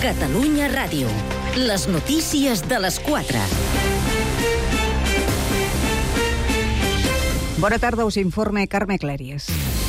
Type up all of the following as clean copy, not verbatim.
Catalunya Ràdio. Les notícies de les 4. Bona tarda, us informa Carme Clèries.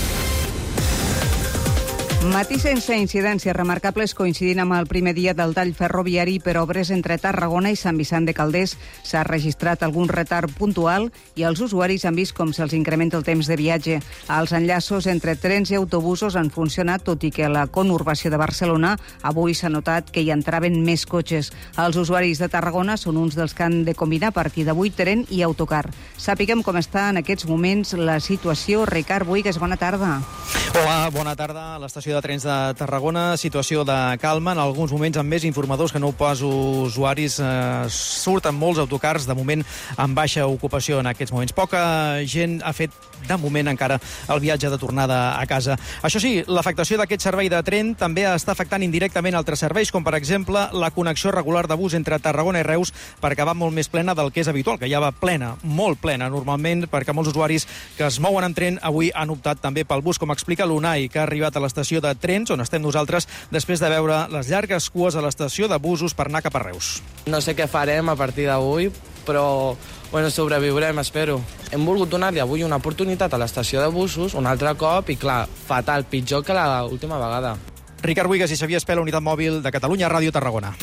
Matí sense incidències remarcables coincidint amb el primer dia del tall ferroviari per obres entre Tarragona i Sant Vicent de Calders. S'ha registrat algun retard puntual i els usuaris han vist com se'ls incrementa el temps de viatge. Els enllaços entre trens i autobusos han funcionat, tot i que a la conurbació de Barcelona avui s'ha notat que hi entraven més cotxes. Els usuaris de Tarragona són uns dels que han de combinar a partir d'avui tren i autocar. Sapiguem com està en aquests moments la situació. Ricard Buigues, bona tarda. Hola, bona tarda. A l'estació de trens de Tarragona, situació de calma, en alguns moments amb més informadors que no pas usuaris. Surten molts autocars, de moment amb baixa ocupació en aquests moments. Poca gent ha fet, de moment encara, el viatge de tornada a casa. Això sí, l'afectació d'aquest servei de tren també està afectant indirectament altres serveis, com per exemple la connexió regular de bus entre Tarragona i Reus, perquè va molt més plena del que és habitual, que ja va plena, molt plena, normalment, perquè molts usuaris que es mouen en tren avui han optat també pel bus, com explica l'Unai, que ha arribat a l'estació de trens, on estem nosaltres, després de veure les llargues cues a l'estació de busos per anar cap a Reus. No sé què farem a partir d'avui, però sobreviurem, espero. Hem volgut donar-li avui una oportunitat a l'estació de busos, un altre cop, i clar, fatal, pitjor que l'última vegada. Ricard Buigues i Xavier Espela, unitat mòbil de Catalunya Ràdio Tarragona.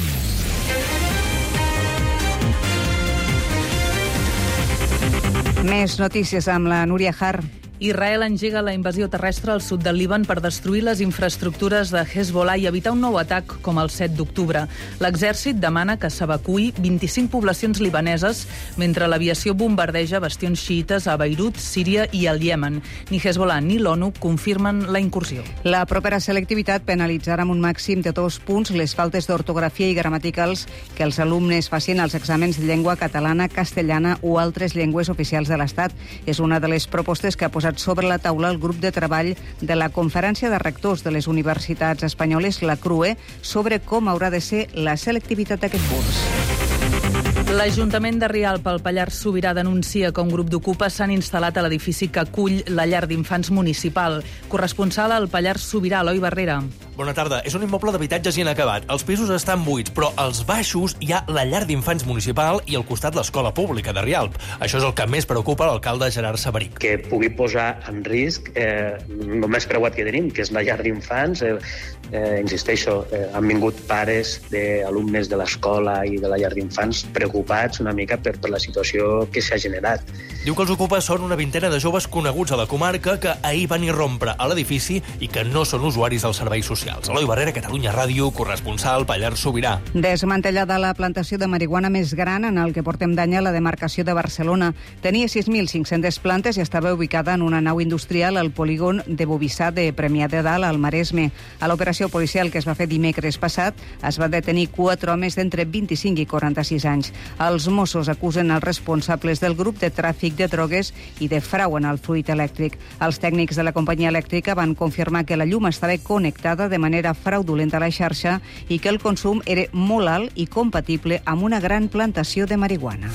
Més notícies amb la Núria Har. Israel engega la invasió terrestre al sud del Líban per destruir les infraestructures de Hezbollah i evitar un nou atac com el 7 d'octubre. L'exèrcit demana que s'evacuï 25 poblacions libaneses mentre l'aviació bombardeja bastions xiïtes a Beirut, Síria i el Iemen. Ni Hezbollah ni l'ONU confirmen la incursió. La propera selectivitat penalitzarà amb un màxim de 2 punts les faltes d'ortografia i gramaticals que els alumnes facin als exàmens de llengua catalana, castellana o altres llengües oficials de l'Estat. És una de les propostes que ha posat sobre la taula el grup de treball de la Conferència de Rectors de les Universitats Espanyoles, la CRUE, sobre com haurà de ser la selectivitat d'aquest curs. L'Ajuntament de Rialp, al Pallars Sobirà, denuncia que un grup d'ocupes s'han instal·lat a l'edifici que acull la llar d'infants municipal. Corresponsal al Pallars Sobirà, Eloi Barrera. Bona tarda. És un immoble d'habitatges inacabat. Els pisos estan buits, però als baixos hi ha la llar d'infants municipal i al costat l'escola pública de Rialp. Això és el que més preocupa l'alcalde Gerard Sabaric. Que pugui posar en risc el més preuat que tenim, que és la llar d'infants. Insisteixo, han vingut pares d'alumnes de l'escola i de la llar d'infants preocupats una mica per la situació que s'ha generat. Diu que els ocupes són una vintena de joves coneguts a la comarca que ahir van irrompre a l'edifici i que no són usuaris dels serveis socials. Eloi Barrera, Catalunya Ràdio, corresponsal Pallars Sobirà. Desmantellada la plantació de marihuana més gran en el que portem d'any a la demarcació de Barcelona. Tenia 6.500 plantes i estava ubicada en una nau industrial al polígon de Bovissà de Premià de Dalt, al Maresme. A l'operació policial que es va fer dimecres passat es va detenir 4 homes d'entre 25 i 46 anys. Els Mossos acusen els responsables del grup de tràfic de drogues i de frau en el fluid elèctric. Els tècnics de la companyia elèctrica van confirmar que la llum estava connectada de manera fraudulenta a la xarxa i que el consum era molt alt i compatible amb una gran plantació de marihuana.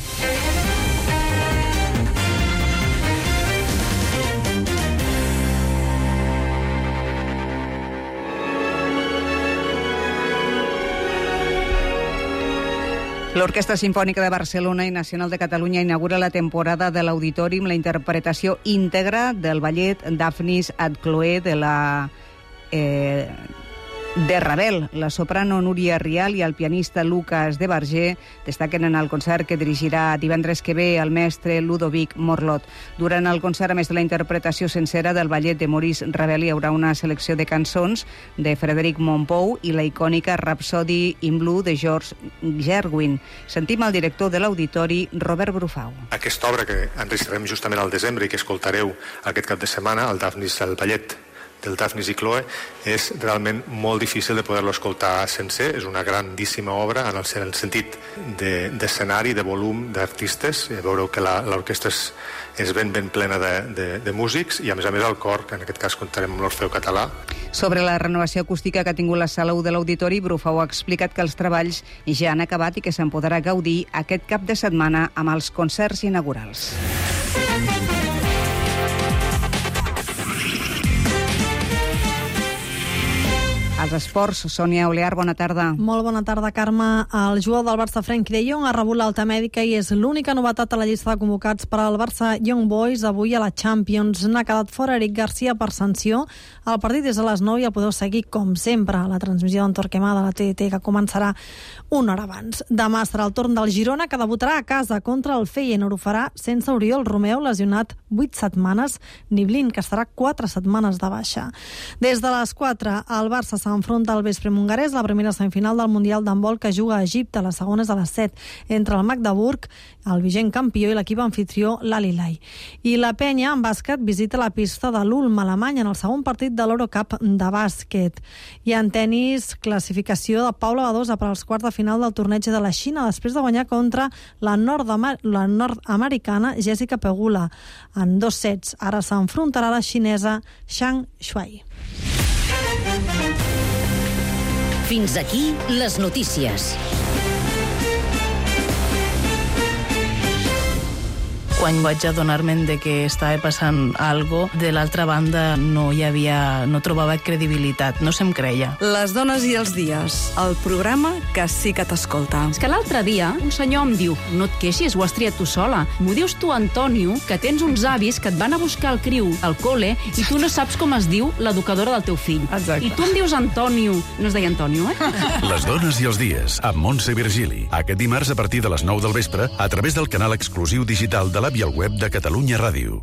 L'Orquestra Simfònica de Barcelona i Nacional de Catalunya inaugura la temporada de l'Auditori amb la interpretació íntegra del ballet Daphnis ad Chloe de Ravel. La soprano Núria Rial i el pianista Lucas de Barger destaquen en el concert que dirigirà divendres que ve el mestre Ludovic Morlot. Durant el concert, a més de la interpretació sencera del ballet de Maurice Ravel, hi haurà una selecció de cançons de Frederic Mompou i la icònica Rhapsody in Blue de George Gershwin. Sentim el director de l'Auditori, Robert Brufau. Aquesta obra que enregistrarem justament al desembre i que escoltareu aquest cap de setmana, el Daphnis, el ballet del Daphnis i Chloe, és realment molt difícil de poder-lo escoltar sencer. És una grandíssima obra en el sentit d'escenari, de volum d'artistes. Veureu que l'orquestra és ben plena de músics i a més el cor, que en aquest cas comptarem amb l'Orfeu Català. Sobre la renovació acústica que ha tingut la sala 1 de l'Auditori, Brufau ha explicat que els treballs ja han acabat i que se'n podrà gaudir aquest cap de setmana amb els concerts inaugurals. als esports. Sònia Olear, bona tarda. Molt bona tarda, Carme. El jugador del Barça, Frenkie de Jong, ha rebut l'alta mèdica i és l'única novetat a la llista de convocats per al Barça Young Boys avui a la Champions. N'ha quedat fora Eric Garcia per sanció. El partit és a les 9 i el podeu seguir, com sempre, a la transmissió d'en Torquemà de la TDT, que començarà una hora abans. Demà serà el torn del Girona, que debutarà a casa contra el Feyenoord. Ho farà sense Oriol Romeu, lesionat 8 setmanes, ni Blin, que estarà 4 setmanes de baixa. Des de les 4, el Barça s'enfronta al vespre hongarès, la primera semifinal del Mundial d'handbol que juga a Egipte, la segona és a les 7, entre el Magdeburg, el vigent campió, i l'equip anfitrió, l'Al-Hilal. I la Penya, en bàsquet, visita la pista de l'Ulm, Alemanya, en el segon partit de l'Eurocup de bàsquet. I en tenis, classificació de Paula Badosa per als quarts de final del torneig de la Xina, després de guanyar contra la nord-americana Jessica Pegula en 2 sets. Ara s'enfrontarà la xinesa Zhang Shuai. Fins aquí les notícies. Quan vaig adonar-me'n de que estava passant algo, de l'altra banda no trobava credibilitat, no se'm creia. Les dones i els dies, el programa que sí que t'escolta. És que l'altre dia un senyor em diu: no et queixis, ho has triat tu sola. M'ho dius tu, Antonio, que tens uns avis que et van a buscar el criu al col·le i tu no saps com es diu l'educadora del teu fill. Exacte. I tu em dius Antonio. No es deia Antonio, eh? Les dones i els dies, amb Montse Virgili. Aquest dimarts a partir de les 9 del vespre, a través del canal exclusiu digital de l'app i el web de Catalunya Ràdio.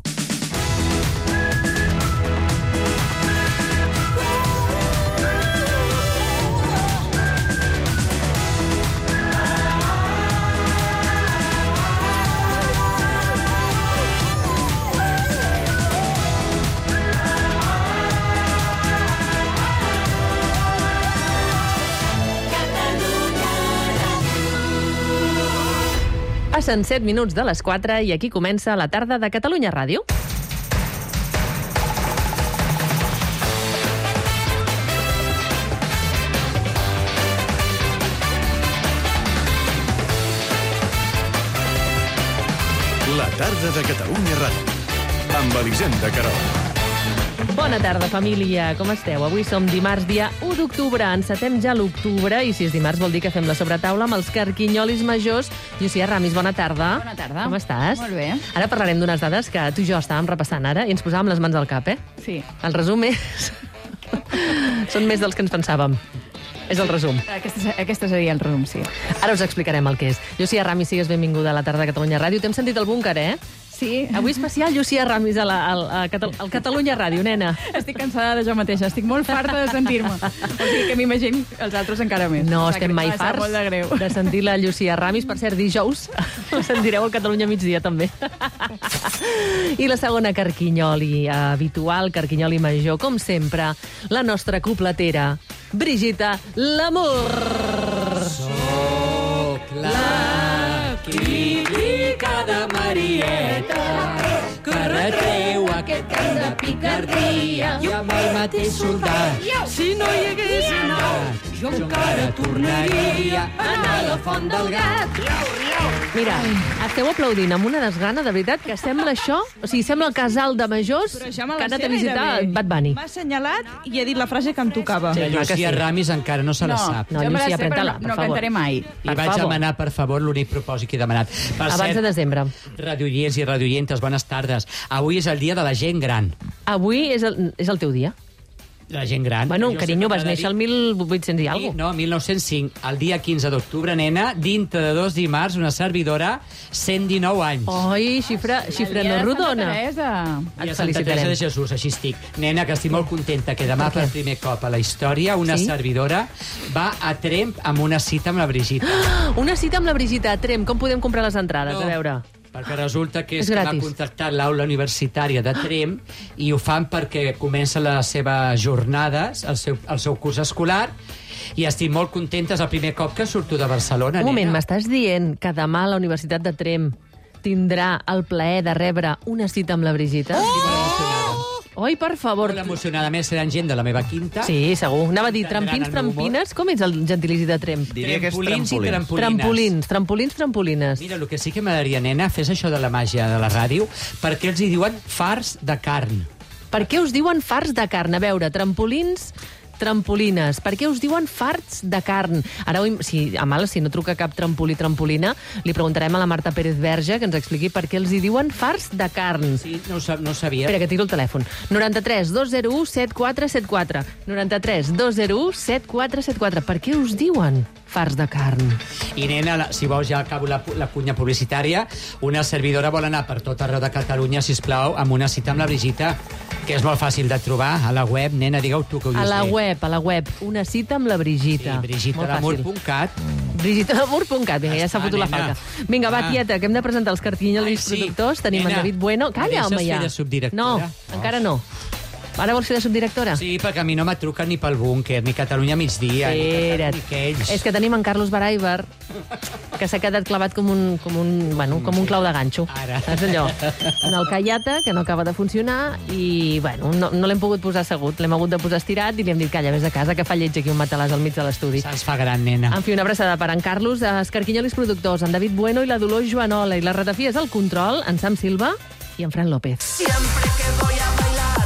Passen 7 minuts de les 4 i aquí comença la tarda de Catalunya Ràdio. La tarda de Catalunya Ràdio, amb Elisenda Querol. Bona tarda, família. Com esteu? Avui som dimarts, dia 1 d'octubre. Encetem ja l'octubre i si és dimarts vol dir que fem la sobretaula amb els carquinyolis majors. Llucia Ramis, bona tarda. Bona tarda. Com estàs? Molt bé. Ara parlarem d'unes dades que tu i jo estàvem repassant ara i ens posàvem les mans al cap, eh? Sí. El resum és... Són més dels que ens pensàvem. És el resum. Aquesta seria el resum, sí. Ara us explicarem el que és. Llucia Ramis, sigues benvinguda a la tarda de Catalunya Ràdio. T'hem sentit al búnquer, eh? Sí. Avui especial Llucia Ramis al Catalunya Ràdio, nena. Estic cansada de jo mateixa, estic molt farta de sentir-me. O sigui que m'imagino els altres encara més. No estem mai farts de sentir la Llucia Ramis. Per cert, dijous la sentireu al Catalunya migdia, també. I la segona carquinyoli habitual, carquinyoli major, com sempre, la nostra copletera, Brigitte Lamour. Soc la crítica de Marieta, que retreu aquest cant de picardia i amb el mateix soldat. Si no hi hagués anat, jo encara tornaria a anar a la font del gat. Mira, esteu aplaudint amb una desgana, de veritat, que sembla això, o sigui, sembla el casal de majors que han anat a visitar Bad Bunny. M'ha assenyalat i he dit la frase que em tocava. La Llucia Ramis encara no se la sap. No, Llucia, apreta-la, per no favor. cantaré mai. I vaig demanar, per favor, l'únic propòsit que he demanat. Abans de desembre. Radioients i radioientes, bones tardes. Avui és el dia de la gent gran. Avui és el teu dia. La gent gran. Bueno, carinyo, vas néixer el 1800 i alguna cosa. No, 1905. El dia 15 d'octubre, nena, dintre de 2 dimarts, una servidora, 119 anys. Oi, xifra no rodona. I a Santa Teresa de Jesús, així estic. Nena, que estic molt contenta que demà per primer cop a la història una servidora va a Tremp amb una cita amb la Brigitte. Una cita amb la Brigitte a Tremp. Com podem comprar les entrades? A veure... Perquè resulta que m'ha contactat l'aula universitària de Tremp i ho fan perquè comença les seves jornades, el seu curs escolar, i estic molt contenta, és el primer cop que surto de Barcelona. Un moment, m'estàs dient que demà la Universitat de Tremp tindrà el plaer de rebre una cita amb la Brigitte? Oi, per favor. Molt emocionada, més seran gent de la meva quinta. Sí, segur. Anava a dir trampins, trampines. Com és el gentilici de Tremp? Diria que és trampolins. Trampolins, trampolines. Mira, el que sí que m'agradaria, nena, fes això de la màgia de la ràdio, perquè els hi diuen farts de carn. Per què us diuen farts de carn? A veure, trampolins, trampolines. Per què us diuen farts de carn? Ara, si no truca cap trampolí-trampolina, li preguntarem a la Marta Pérez Verge que ens expliqui per què els hi diuen farts de carn. Sí, no ho sabia. Espera, que tiro el telèfon. 93 201 7474. 93 201 7474. Per què us diuen farts de carn? I, nena, si vols ja acabo la cunya publicitària, una servidora vol anar per tot arreu de Catalunya, sisplau, amb una cita amb la Brigitta, que és molt fàcil de trobar a la web. Nena, digue-ho tu, que ho dius bé. A la web. Una cita amb la Brigitta. Sí, brigitadamur.cat. Brigitadamur.cat. Vinga, ja s'ha fotut la falca. Vinga, va, tieta, que hem de presentar els carquinyolis productors. Tenim en David Bueno. Calla, home, ja. No, encara no. Ara vols fer de subdirectora? Sí, perquè a mi no me truquen ni pel búnquer, ni Catalunya migdia, ni aquells. És que tenim en Carlos Baraiber, que s'ha quedat clavat com un clau de ganxo. Ara. Saps allò? En el Caiata, que no acaba de funcionar, i, no l'hem pogut posar assegut, l'hem hagut de posar estirat i li hem dit, calla, vés a casa, que fa lleig aquí un matalàs al mig de l'estudi. Se'ns fa gran, nena. En fi, una abraçada per en Carlos, Escarquinyolis productors, en David Bueno i la Dolors Joanola, i les ratafies al control, en Sam Silva i en Fran López. Siempre que voy a bailar,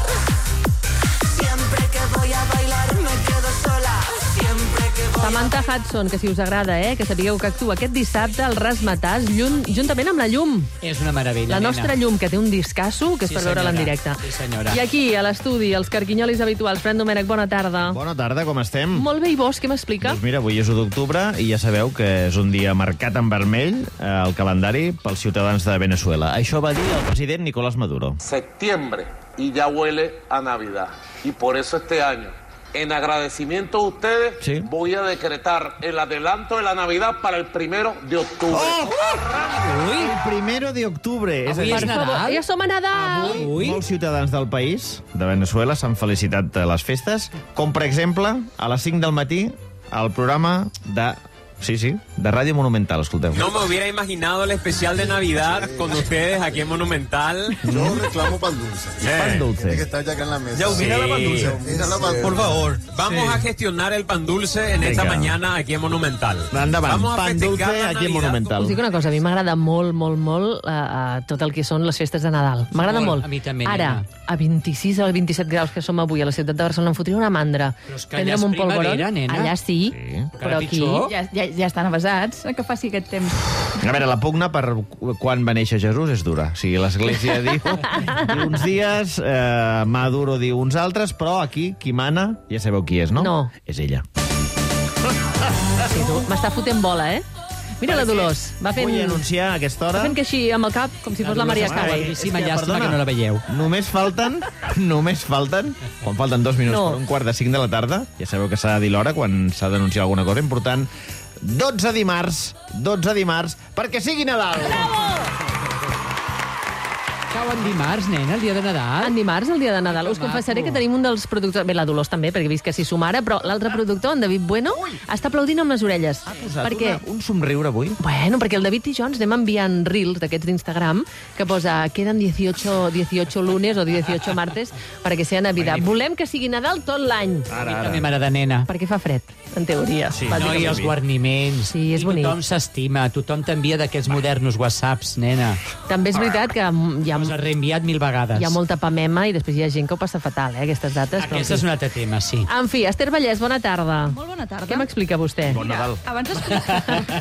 me quedo sola. Samantha Hudson, que si us agrada, que sapigueu que actua aquest dissabte al Razzmatazz juntament amb la Llum. És una meravella, La nostra nena. Llum, que té un discasso, que és per veure'la en directe. Sí, senyora. I aquí, a l'estudi, els carquinyolis habituals. Fran Domènech, bona tarda. Bona tarda, com estem? Molt bé, i vos, què m'explica? Doncs mira, avui és 1 d'octubre i ja sabeu que és un dia marcat en vermell al calendari pels ciutadans de Venezuela. Això va dir el president Nicolás Maduro. Septiembre y ya huele a Navidad. Y por eso este año, en agradecimiento a ustedes, voy a decretar el adelanto de la Navidad para el 1 de octubre. Oh! El 1 de octubre. Avui és Nadal? Ja som a Nadal! Avui molts ciutadans del país, de Venezuela, s'han felicitat a les festes, com per exemple, a les 5 del matí, al programa de Ràdio Monumental, escolteu. No me hubiera imaginado el especial de Navidad con ustedes aquí en Monumental. Yo reclamo pan dulce. Pan dulce. Tiene que estar ya acá en la mesa. Ya, mira la pan dulce. Mira la pan dulce. Por favor, vamos a gestionar el pan dulce en esta mañana aquí en Monumental. Endavant, vamos a pan dulce aquí en Monumental. Us dic una cosa, a mi m'agrada molt tot el que són les festes de Nadal. M'agrada molt. A mi també, Ara, nena. a 26 o 27 graus que som avui a la ciutat de Barcelona, em fotria una mandra. Però és que allà és primavera, nena. Allà sí, però aquí... Ja estan avasats que faci aquest temps. A veure, la pugna per quan va néixer Jesús és dura. O sigui, l'Església diu uns dies, Maduro diu uns altres, però aquí, qui mana, ja sabeu qui és, no? No. És ella. Sí, tu, m'està fotent bola, Mira la Dolors, va fent... Vull anunciar a aquesta hora... Va fent que així, amb el cap, com si fos la Maria Carey. Sí, llàstima que no la veieu. Només falten, quan falten 2 minuts per un quart de 5 de la tarda, ja sabeu que s'ha de dir l'hora quan s'ha d'anunciar alguna cosa important, 12 dimarts, perquè sigui Nadal! Bravo! Cau en dimarts, nena, el dia de Nadal. En dimarts, el dia de Nadal. Us confessaré que tenim un dels productors... Bé, la Dolors també, perquè he vist que s'hi sumara, però l'altre productor, en David Bueno, està aplaudint amb les orelles. Ha posat un somriure avui? Bueno, perquè el David i jo ens anem enviant reels d'aquests d'Instagram que posa queden 18 lunes o 18 martes perquè sea Navidad. Volem que sigui Nadal tot l'any. A mi també m'agrada, nena. Perquè fa fred, en teoria. Sí, no, i els guarniments. Sí, és bonic. Tothom s'estima, tothom t'envia d'aquests modernos whatsapps, nena. També és veritat que hi ha... Els ha reenviat 1000 vegades. Hi ha molta pamema i després hi ha gent que ho passa fatal, aquestes dates. Aquest és un altre tema, sí. En fi, Esther Vallès, bona tarda. Molt bona tarda. Què m'explica vostè? Bon Nadal. Abans d'explicar...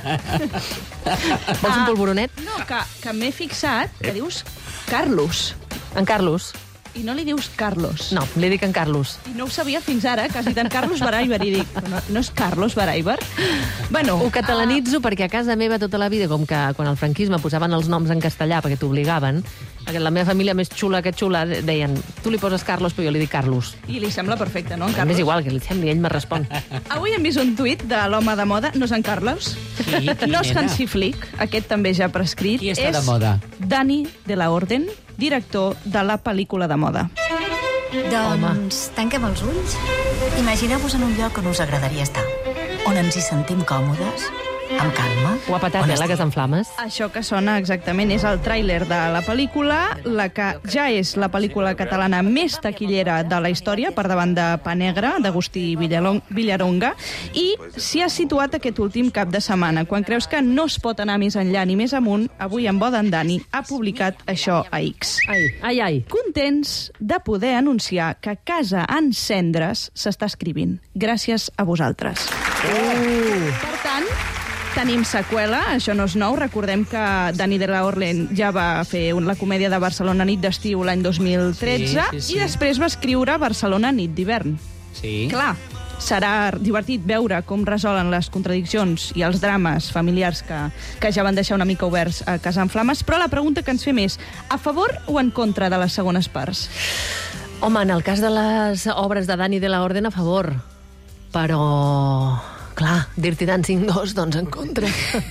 Vols un polvoronet? No, que m'he fixat que dius Carlos. En Carlos. I no li dius Carlos. No, li dic en Carlos. I no ho sabia fins ara, que has dit en Carlos Baraiber, i dic, no és Carlos Baraiber? Bueno, ho catalanitzo perquè a casa meva tota la vida, com que quan al franquisme posaven els noms en castellà perquè t'obligaven, la meva família més xula que xula deien, tu li poses Carlos, però jo li dic Carlos. I li sembla perfecte, no, en Carlos? És igual, que li sembli, ell me respon. Avui hem vist un tuit de l'home de moda, no és en Carlos, no és Hansi Flick, aquest també ja prescrit. Qui està de moda? Dani de la Orden, director de la pel·lícula de moda. Doncs tanquem els ulls. Imagineu-vos en un lloc on us agradaria estar, on ens hi sentim còmodes, Amb calma. Guapetat, la que s'enflames. Això que sona exactament és el tràiler de la pel·lícula, la que ja és la pel·lícula catalana més taquillera de la història, per davant de Pa Negre, d'Agustí Villaronga, i s'hi ha situat aquest últim cap de setmana. Quan creus que no es pot anar més enllà ni més amunt, avui en Boden Dani ha publicat això a X. Ai. Contents de poder anunciar que Casa en cendres s'està escrivint. Gràcies a vosaltres. Per tant, tenim seqüela, això no és nou. Recordem que Dani de la Orlen ja va fer la comèdia de Barcelona nit d'estiu l'any 2013 i després va escriure Barcelona nit d'hivern. Sí. Clar, serà divertit veure com resolen les contradiccions i els drames familiars que ja van deixar una mica oberts a Casa en Flames, però la pregunta que ens fem és: a favor o en contra de les segones parts? Home, en el cas de les obres de Dani de la Orden, a favor. Però, clar, Dirty Dancing 2, doncs en contra.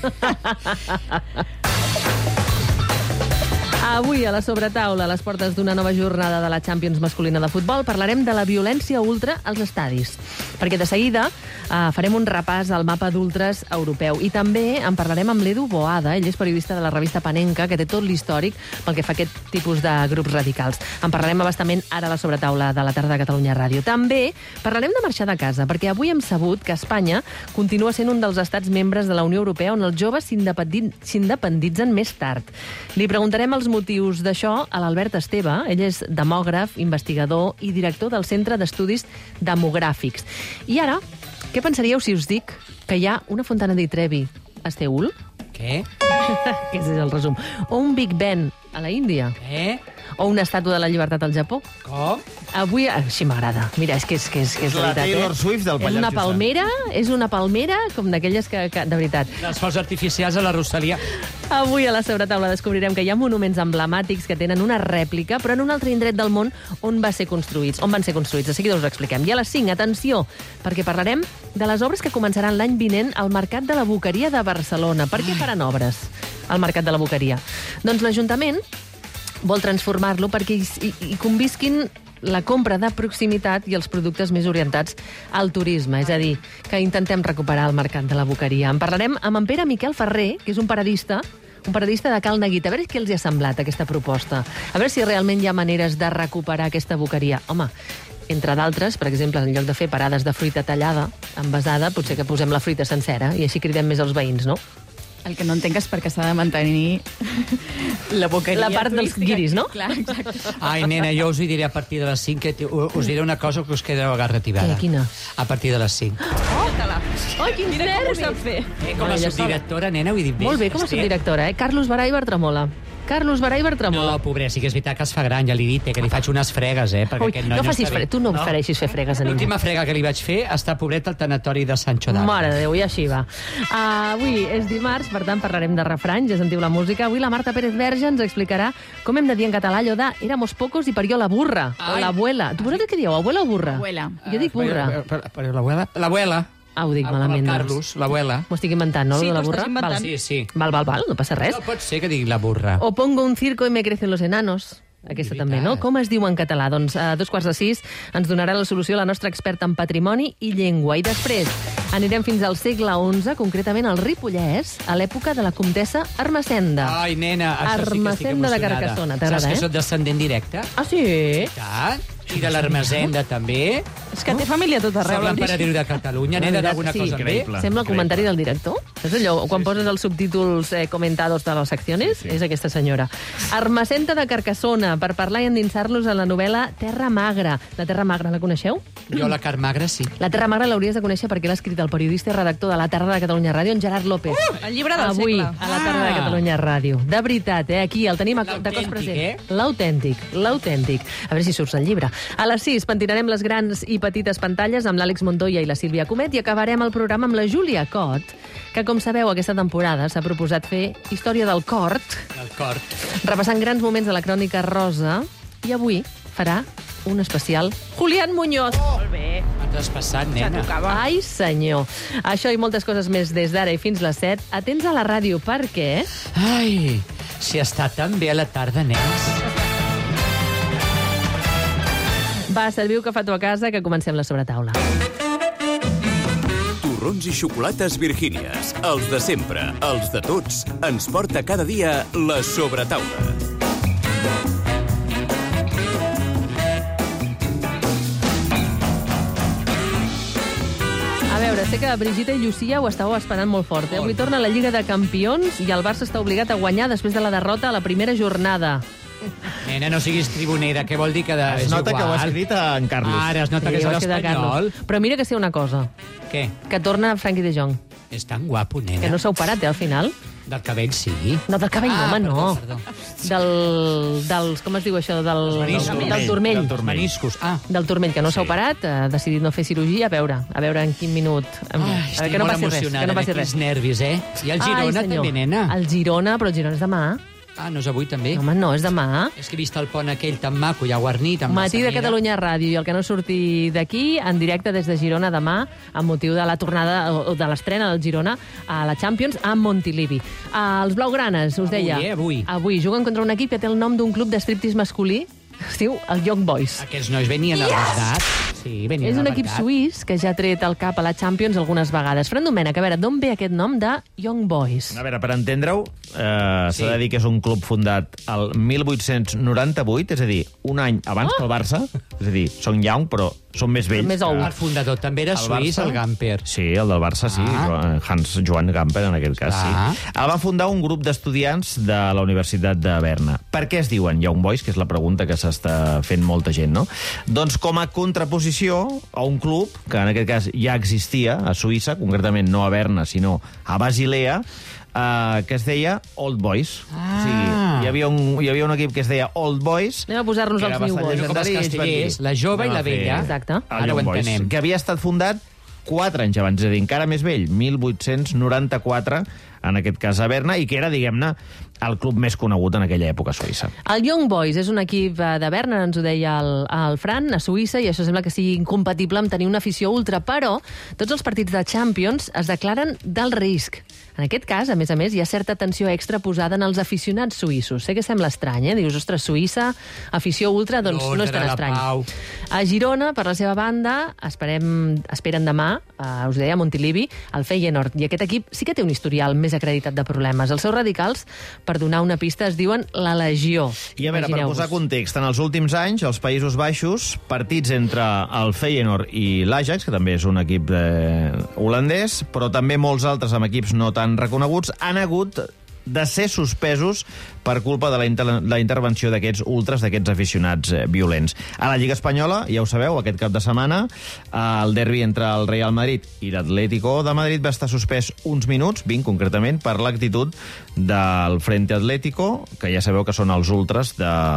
Avui, a la sobretaula, a les portes d'una nova jornada de la Champions masculina de futbol, parlarem de la violència ultra als estadis. Perquè de seguida farem un repàs al mapa d'ultres europeu. I també en parlarem amb l'Edu Boada. Ell és periodista de la revista Panenka, que té tot l'històric pel que fa a aquest tipus de grups radicals. En parlarem abastament ara a la sobretaula de la tarda de Catalunya Ràdio. També parlarem de marxar de casa, perquè avui hem sabut que Espanya continua sent un dels estats membres de la Unió Europea on els joves s'independitzen més tard. Li preguntarem els motius d'això a l'Albert Esteve. Ell és demògraf, investigador i director del Centre d'Estudis Demogràfics. I ara, què pensaríeu si us dic que hi ha una Fontana di Trevi a Seül? Què? Aquest és el resum. O un Big Ben a la Índia. Què? O una estàtua de la llibertat al Japó. Com? Avui, així m'agrada. Mira, és que és la veritat, Taylor Swift del Pallars Jussà. És una palmera com d'aquelles que de veritat. Les focs artificials a la Rosalia. Avui a la sobretaula descobrirem que hi ha monuments emblemàtics que tenen una rèplica, però en un altre indret del món on van ser construïts. De seguida us ho expliquem. I a les 5, atenció, perquè parlarem de les obres que començaran l'any vinent al Mercat de la Boqueria de Barcelona. Per què faran obres al Mercat de la Boqueria? Doncs l'Ajuntament vol transformar-lo perquè hi convisquin la compra de proximitat i els productes més orientats al turisme. És a dir, que intentem recuperar el Mercat de la Boqueria. En parlarem amb en Pere Miquel Ferrer, que és un paradista de Cal Neguit. A veure què els ha semblat aquesta proposta. A veure si realment hi ha maneres de recuperar aquesta boqueria. Home, entre d'altres, per exemple, en lloc de fer parades de fruita tallada, envasada, potser que posem la fruita sencera i així cridem més els veïns, no? El que no entenc és perquè s'ha de mantenir la boqueria la part dels guiris, no? Clar, exacte. Ai, nena, jo us ho diré a partir de les 5, que us diré una cosa que us quedareu agarrativada. Quina? A partir de les 5. Oh, quins nervis! Com ho sap fer. Com a subdirectora, nena, ho he dit bé. Molt bé, com a subdirectora, Carlos Baray Bertramola. No, pobret, sí que és veritat que es fa gran, ja li he dit, que li faig unes fregues, perquè aquest noi no facis fregues, tu no ofereixis fer fregues a ningú. L'última frega que li vaig fer està pobret al tanatori de Sancho d'Armas. Mare de Déu, i així va. Avui és dimarts, per tant parlarem de refranys, ja sentiu la música. Avui la Marta Pérez Verge ens explicarà com hem de dir en català allò de éramos pocos i per jo la burra, o l'abuela. Tu vosaltres què dieu, abuela o burra? Abuela. Jo dic burra. L'abuela. Ho dic malament. El Carlos, l'abuela. M'ho estic inventant, no, Sí, de la t'ho burra? estàs inventant. Sí. Val, no passa res. No pot ser que digui la burra. O pongo un circo y me crecen los enanos. Aquesta també, no? Com es diu en català? Doncs a 5:15 ens donarà la solució la nostra experta en patrimoni i llengua. I després anirem fins al segle XI, concretament al Ripollès, a l'època de la comtessa Ermessenda. Ai, nena, això sí que estic Ermessenda de emocionada. Carcassona, t'agrada, Saps que soc descendent directe? Ah, sí? I de l'Ermessenda, també. És que té família a tot arreu. Soc l'emperadriu de Catalunya, nena, d'alguna cosa bé. Sembla el comentari del director. És allò, quan poses els subtítols comentados de les seccions, és aquesta senyora. Ermessenda de Carcassona, per parlar i endinsar-los en la novel·la Terra Magra. La Terra Magra, la coneixeu? Jo la Carn Magra, sí. La Terra Magra l'hauries de conèixer perquè l'ha escrit el periodista i redactor de La Tarda de Catalunya Ràdio, en Gerard López. El llibre del Avui, segle. a La Tarda de Catalunya Ràdio. De veritat, aquí el tenim de cos present. L'autèntic. A veure si surts al llibre. A les 6 pentinarem les grans i petites pantalles amb l'Àlex Montoya i la Sílvia Comet i acabarem el programa amb la Júlia Cot, que, com sabeu, aquesta temporada s'ha proposat fer història del cort, repassant grans moments de la crònica rosa, i avui farà un especial Julián Muñoz. Molt bé. M'ha traspassat, nena. Ai, senyor. Això i moltes coses més des d'ara i fins les 7. Atents a la ràdio, perquè... Ai, si està tan bé a la tarda, nens. Va, serviu que fa tu a casa, que comencem la sobretaula. Torrons i xocolates Virgínies. Els de sempre, els de tots. Ens porta cada dia la sobretaula. A veure, sé que Brigitte i Llucia ho estàveu esperant molt fort. Avui torna la Lliga de Campions i el Barça està obligat a guanyar després de la derrota a la primera jornada. Nena, no siguis tribunera, què vol dir que es nota que ho ha escrit en Carlos. Ara, es nota que és l'espanyol. Però mira que sé una cosa. Què? Que torna Frenkie de Jong. És tan guapo, nena. Que no s'ha operat, al final. Del cabell, sí. No, del cabell, home, no. Dels, com es diu això? Del turmell. Del meniscos. Del turmell, que no s'ha operat, ha decidit no fer cirurgia, a veure en quin minut. Estic molt emocionada, quins nervis, eh? I el Girona també, nena. El Girona, però el Girona és demà. Ah, no és avui, també? Home, no, és demà. És que he vist el pont aquell tan maco, ja guarnit, amb Matí de Catalunya Ràdio, i el que no surti d'aquí, en directe des de Girona demà, amb motiu de la tornada, o de l'estrena del Girona, a la Champions, a Montilivi. Els blaugranes, us deia... Avui. Avui juguen contra un equip que té el nom d'un club d'estriptease masculí, es diu el Young Boys. Aquests nois venien a l'Ardat. Sí, venien és un equip suís que ja ha tret el cap a la Champions algunes vegades. Fran Domènech, a veure, d'on ve aquest nom de Young Boys? A veure, per entendre-ho, s'ha de dir que és un club fundat el 1898, és a dir, un any abans que el Barça. És a dir, són young, però són més vells. El fundador també era suís, el Gamper. Sí, el del Barça, sí. Hans Joan Gamper, en aquest cas, sí. El va fundar un grup d'estudiants de la Universitat de Berna. Per què es diuen Young Boys? Que és la pregunta que s'està fent molta gent, no? Doncs com a contraposició a un club, que en aquest cas ja existia a Suïssa, concretament no a Berna, sinó a Basilea, que es deia Old Boys. O sigui, hi havia un equip que es deia Old Boys. Anem a posar-nos els New Boys. Com els castellers, la jove i la vella. Exacte. Ara ho entenem. Que havia estat fundat 4 anys abans, és a dir, encara més vell, 1894, en aquest cas a Berna, i que era, diguem-ne, el club més conegut en aquella època a Suïssa. El Young Boys és un equip de Berna, ens ho deia el Fran, a Suïssa, i això sembla que sigui incompatible amb tenir una afició ultra, però tots els partits de Champions es declaren d'alt risc. En aquest cas, a més, hi ha certa atenció extra posada en els aficionats suïssos. Sé que sembla estrany, Dius, ostres, Suïssa, afició ultra, doncs no és tan estrany. A Girona, per la seva banda, esperen demà, us deia, a Montilivi, el Feyenoord. I aquest equip sí que té un historial més acreditat de problemes. Els seus radicals, per donar una pista, es diuen la Legió. I a veure, per posar context, en els últims anys, als Països Baixos, partits entre el Feyenoord i l'Ajax, que també és un equip holandès, però també molts altres amb equips no tan reconeguts, han hagut de ser suspesos per culpa de la intervenció d'aquests ultras, d'aquests aficionats violents. A la Lliga Espanyola, ja ho sabeu, aquest cap de setmana, el derbi entre el Real Madrid i l'Atlético de Madrid va estar suspès uns minuts, 20 concretament, per l'actitud del Frente Atlético, que ja sabeu que són els ultras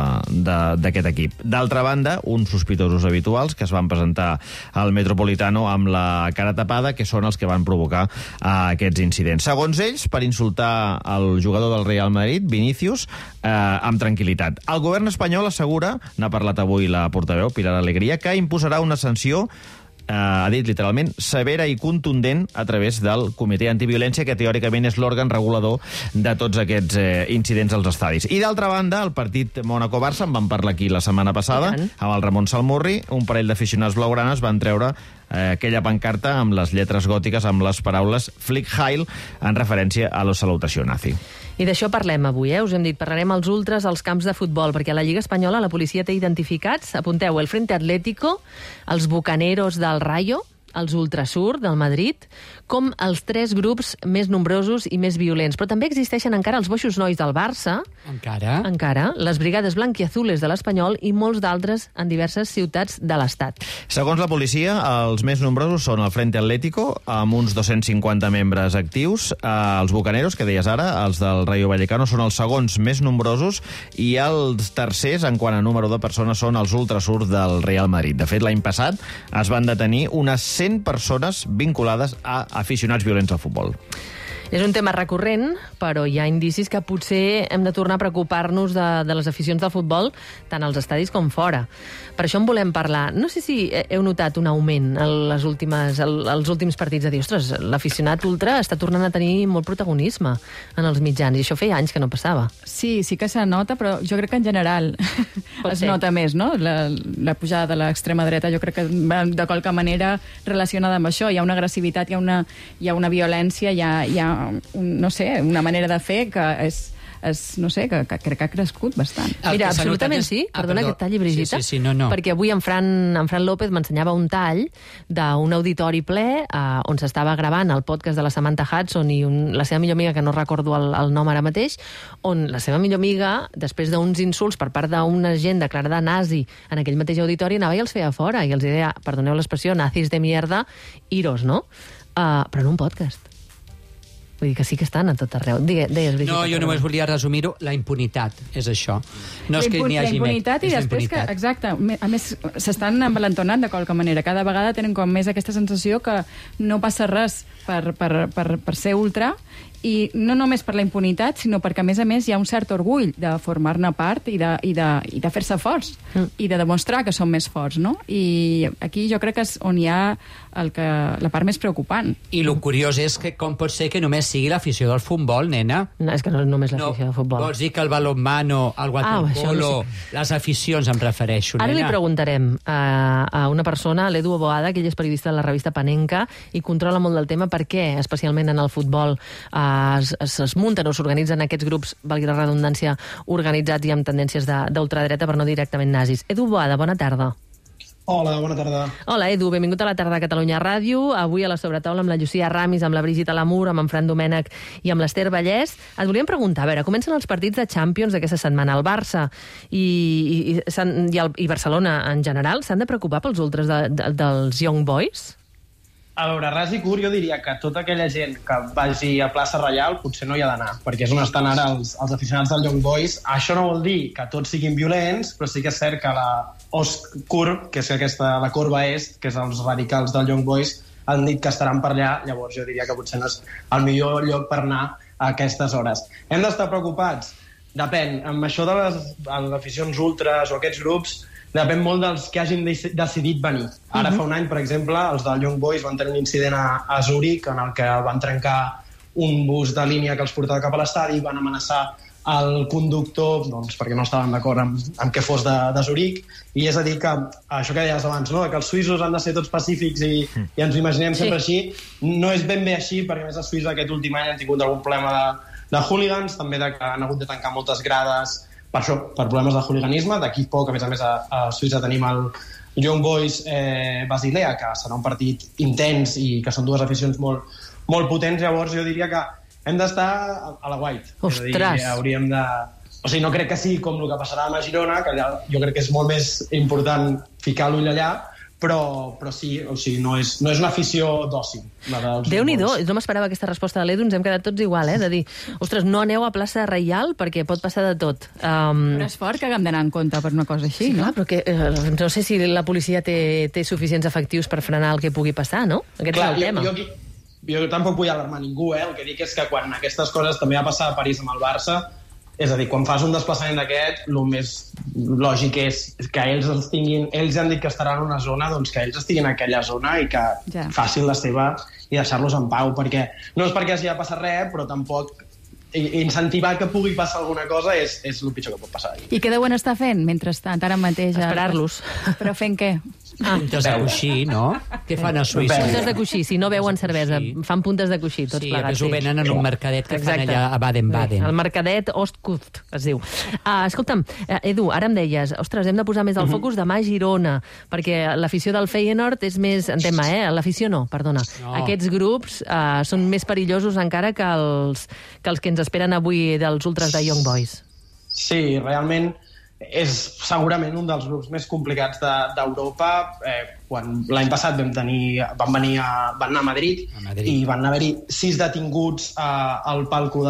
d'aquest equip. D'altra banda, uns sospitosos habituals que es van presentar al Metropolitano amb la cara tapada, que són els que van provocar aquests incidents. Segons ells, per insultar el jugador del Real Madrid, Vinícius, amb tranquil·litat. El govern espanyol assegura, n'ha parlat avui la portaveu, Pilar Alegría, que imposarà una sanció, ha dit literalment, severa i contundent a través del Comitè Antiviolència, que teòricament és l'òrgan regulador de tots aquests incidents als estadis. I d'altra banda, el partit Mónaco-Barça, en vam parlar aquí la setmana passada, amb el Ramon Salmurri, un parell d'aficionats blaugranes van treure aquella pancarta amb les lletres gòtiques amb les paraules Flick Heil, en referència a la salutació nazi. I d'això parlem avui, us hem dit, parlarem als ultras als camps de futbol, perquè a la Lliga Espanyola la policia té identificats, apunteu, el Frente Atlético, els Bucaneros del Rayo, els Ultrasur del Madrid, com els 3 grups més nombrosos i més violents. Però també existeixen encara els boixos nois del Barça, encara, les brigades blanquiazules de l'Espanyol i molts d'altres en diverses ciutats de l'Estat. Segons la policia, els més nombrosos són el Frente Atlético, amb uns 250 membres actius, els Bucaneros, que deies ara, els del Rayo Vallecano, són els segons més nombrosos, i els tercers, en quant a número de persones, són els Ultrasur del Real Madrid. De fet, l'any passat es van detenir unes 100 persones vinculades a aficionats violents al futbol. És un tema recurrent, però hi ha indicis que potser hem de tornar a preocupar-nos de les aficions del futbol, tant als estadis com fora. Per això en volem parlar. No sé si heu notat un augment als últims partits de dir, ostres, l'aficionat ultra està tornant a tenir molt protagonisme en els mitjans, i això feia anys que no passava. Sí que se nota, però jo crec que en general es nota més, no? La pujada de l'extrema dreta, jo crec que de qualque manera relacionada amb això. Hi ha una agressivitat, hi ha una violència, hi ha una manera de fer que no sé, que crec que ha crescut bastant. Mira, absolutament sí. Perdona que et talli, Brigitte. Sí, no. Perquè avui en Fran López m'ensenyava un tall d'un auditori ple on s'estava gravant el podcast de la Samantha Hudson i la seva millor amiga, que no recordo el nom ara mateix, on la seva millor amiga, després d'uns insults per part d'una gent declarada nazi en aquell mateix auditori, anava i els feia fora i els deia, perdoneu l'expressió, nazis de mierda, iros, no? Però en un podcast. Vull dir que sí que estan a tot arreu. Deies, Brigitte. No, jo només volia resumir-ho. La impunitat és això. No és que n'hi hagi la impunitat i després que, exacte, a més, s'estan envalentonant de qualque manera. Cada vegada tenen com més aquesta sensació que no passa res per ser ultra, i no només per la impunitat, sinó perquè, a més, hi ha un cert orgull de formar-ne part i de fer-se forts i de demostrar que són més forts, no? I aquí jo crec que és on hi ha la part més preocupant. I el curiós és que com pot ser que només sigui l'afició del futbol, nena? No, és que no és només l'afició del futbol. Vols dir que el balonmano, el waterpolo, les aficions em prefereixo, nena? Ara li preguntarem a una persona, l'Edu Oboada, que ell és periodista de la revista Panenka i controla molt del tema, per què, especialment en el futbol, es munten o s'organitzen aquests grups, valgui la redundància, organitzats i amb tendències d'ultradreta, però no directament nazis. Edu Boada, bona tarda. Hola, bona tarda. Hola, Edu, benvingut a la tarda de Catalunya Ràdio. Avui a la sobretaula amb la Llucia Ramis, amb la Brigitte Lamour, amb en Fran Domènech i amb l'Ester Vallès. Et volíem preguntar, a veure, comencen els partits de Champions d'aquesta setmana. El Barça i Barcelona en general s'han de preocupar pels ultres dels Young Boys? A veure, ras i curt, jo diria que tota aquella gent que vagi a plaça Reial potser no hi ha d'anar, perquè és on estan ara els aficionats del Young Boys. Això no vol dir que tots siguin violents, però sí que és cert que la Ostkurve, que és la corba est, que és els radicals del Young Boys, han dit que estaran per allà, llavors jo diria que potser no és el millor lloc per anar a aquestes hores. Hem d'estar preocupats? Depèn. Amb això de les aficions ultras o aquests grups, depèn molt dels que hagin decidit venir. Ara fa un any, per exemple, els del Young Boys van tenir un incident a Zúrich en el que van trencar un bus de línia que els portava cap a l'estadi i van amenaçar el conductor, doncs, perquè no estaven d'acord amb què fos de Zúrich. I és a dir que, això que deies abans, no? Que els suïssos han de ser tots pacífics i ens ho imaginem sempre així, no és ben bé així, perquè a més els suïssos aquest últim any han tingut algun problema de hooligans, també que han hagut de tancar moltes grades per això, per problemes de hooliganisme. D'aquí poc, a més, a Suïssa tenim el Young Boys Basilea, que serà un partit intens i que són dues aficions molt potents. Llavors jo diria que hem d'estar a la White. Ostres! És a dir, hauríem de... O sigui, no crec que sigui com el que passarà a Girona, que allà jo crec que és molt més important ficar l'ull allà, però sí, o sigui, no és una afició d'oci. Déu-n'hi-do, no m'esperava aquesta resposta de l'Edu, ens hem quedat tots igual, de dir, ostres, no aneu a plaça Reial perquè pot passar de tot. Però és fort que haguem d'anar en compte per una cosa així, no? Clar, però que, no sé si la policia té suficients efectius per frenar el que pugui passar, no? Aquest és el tema. Jo tampoc vull alarmar ningú, el que dic és que quan aquestes coses també va passar a París amb el Barça, és a dir, quan fas un desplaçament d'aquest, el més lògic és que ells han dit que estaran en una zona, doncs que ells estiguin en aquella zona i que facin la seva i deixar-los en pau, perquè no és perquè hagi de passar res, però tampoc incentivar que pugui passar alguna cosa és el pitjor que pot passar. I què deuen estar fent mentrestant, ara mateix? Esperar-los. Però fent què? Puntes de coixí, no? Què fan a Suïssa? Puntes de coixí, si no beuen cervesa, fan puntes de coixí, tots plegats. Sí, ho venen en un mercadet que fan allà a Baden-Baden. El mercadet Ostkurve, es diu. Escolta'm, Edu, ara em deies, ostres, hem de posar més el focus demà a Girona, perquè l'afició del Feyenoord és més... Entén-me, l'afició no, perdona. Aquests grups són més perillosos encara que els que ens esperen avui dels ultras de Young Boys. Sí, realment és segurament un dels grups més complicats d'Europa. Quan l'any passat van anar a Madrid i van haver-hi 6 detinguts al palco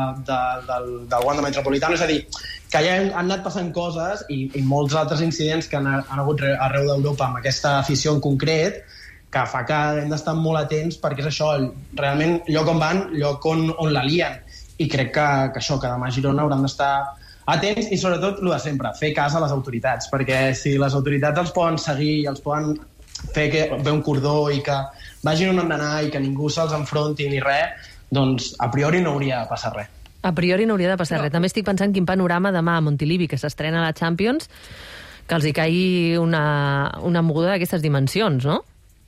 del Wanda Metropolitano. És a dir, que ja han anat passant coses i molts altres incidents que han hagut arreu d'Europa amb aquesta afició en concret, que fa que hem d'estar molt atents, perquè és això, realment lloc on van, lloc on la lien, i crec que això, que demà a Girona hauran d'estar atents, i sobretot el de sempre, fer cas a les autoritats, perquè si les autoritats els poden seguir, els poden fer que ve un cordó i que vagin on han d'anar i que ningú se'ls enfronti ni res, doncs a priori no hauria de passar res. A priori no hauria de passar res. També estic pensant quin panorama demà a Montilivi, que s'estrena a la Champions, que els hi caigui una moguda d'aquestes dimensions, no?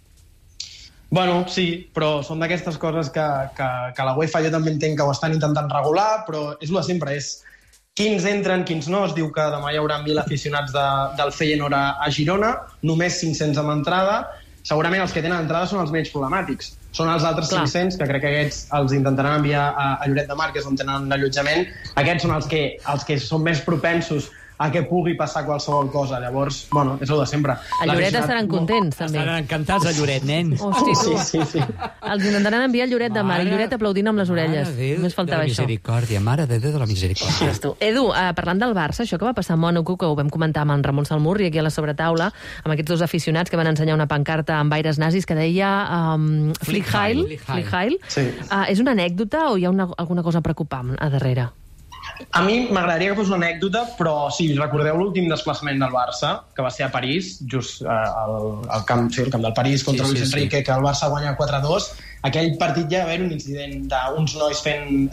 Bueno, sí, però són d'aquestes coses que la UEFA jo també entenc que ho estan intentant regular, però és el de sempre, és quins entren, quins no. Es diu que demà hi haurà 1.000 aficionats del Feyenoord a Girona, només 500 amb entrada. Segurament els que tenen entrada són els menys problemàtics. Són els altres 500, que crec que aquests els intentaran enviar a Lloret de Mar, que és on tenen l'allotjament. Aquests són els que són més propensos a que pugui passar qualsevol cosa. Llavors, bueno, és el de sempre. A Lloret estaran contents, també. Estaran encantats a Lloret, nen. Hosti, tu. Sí. Els intentaran enviar a Lloret de Mar, i Lloret aplaudint amb les orelles. Només faltava això. Mare de Déu de la misericòrdia. Edu, parlant del Barça, això que va passar a Mònaco, que ho vam comentar amb en Ramon Salmurri aquí a la sobretaula, amb aquests dos aficionats que van ensenyar una pancarta amb aires nazis que deia Flick Heil. Sí. És una anècdota o hi ha alguna cosa preocupant a darrere? A mi m'agradaria que fos una anècdota, però sí, recordeu l'últim desplaçament del Barça, que va ser a París, just al camp del París contra Luis Enrique, que el Barça guanya 4-2. Aquell partit ja va haver un incident d'uns nois fent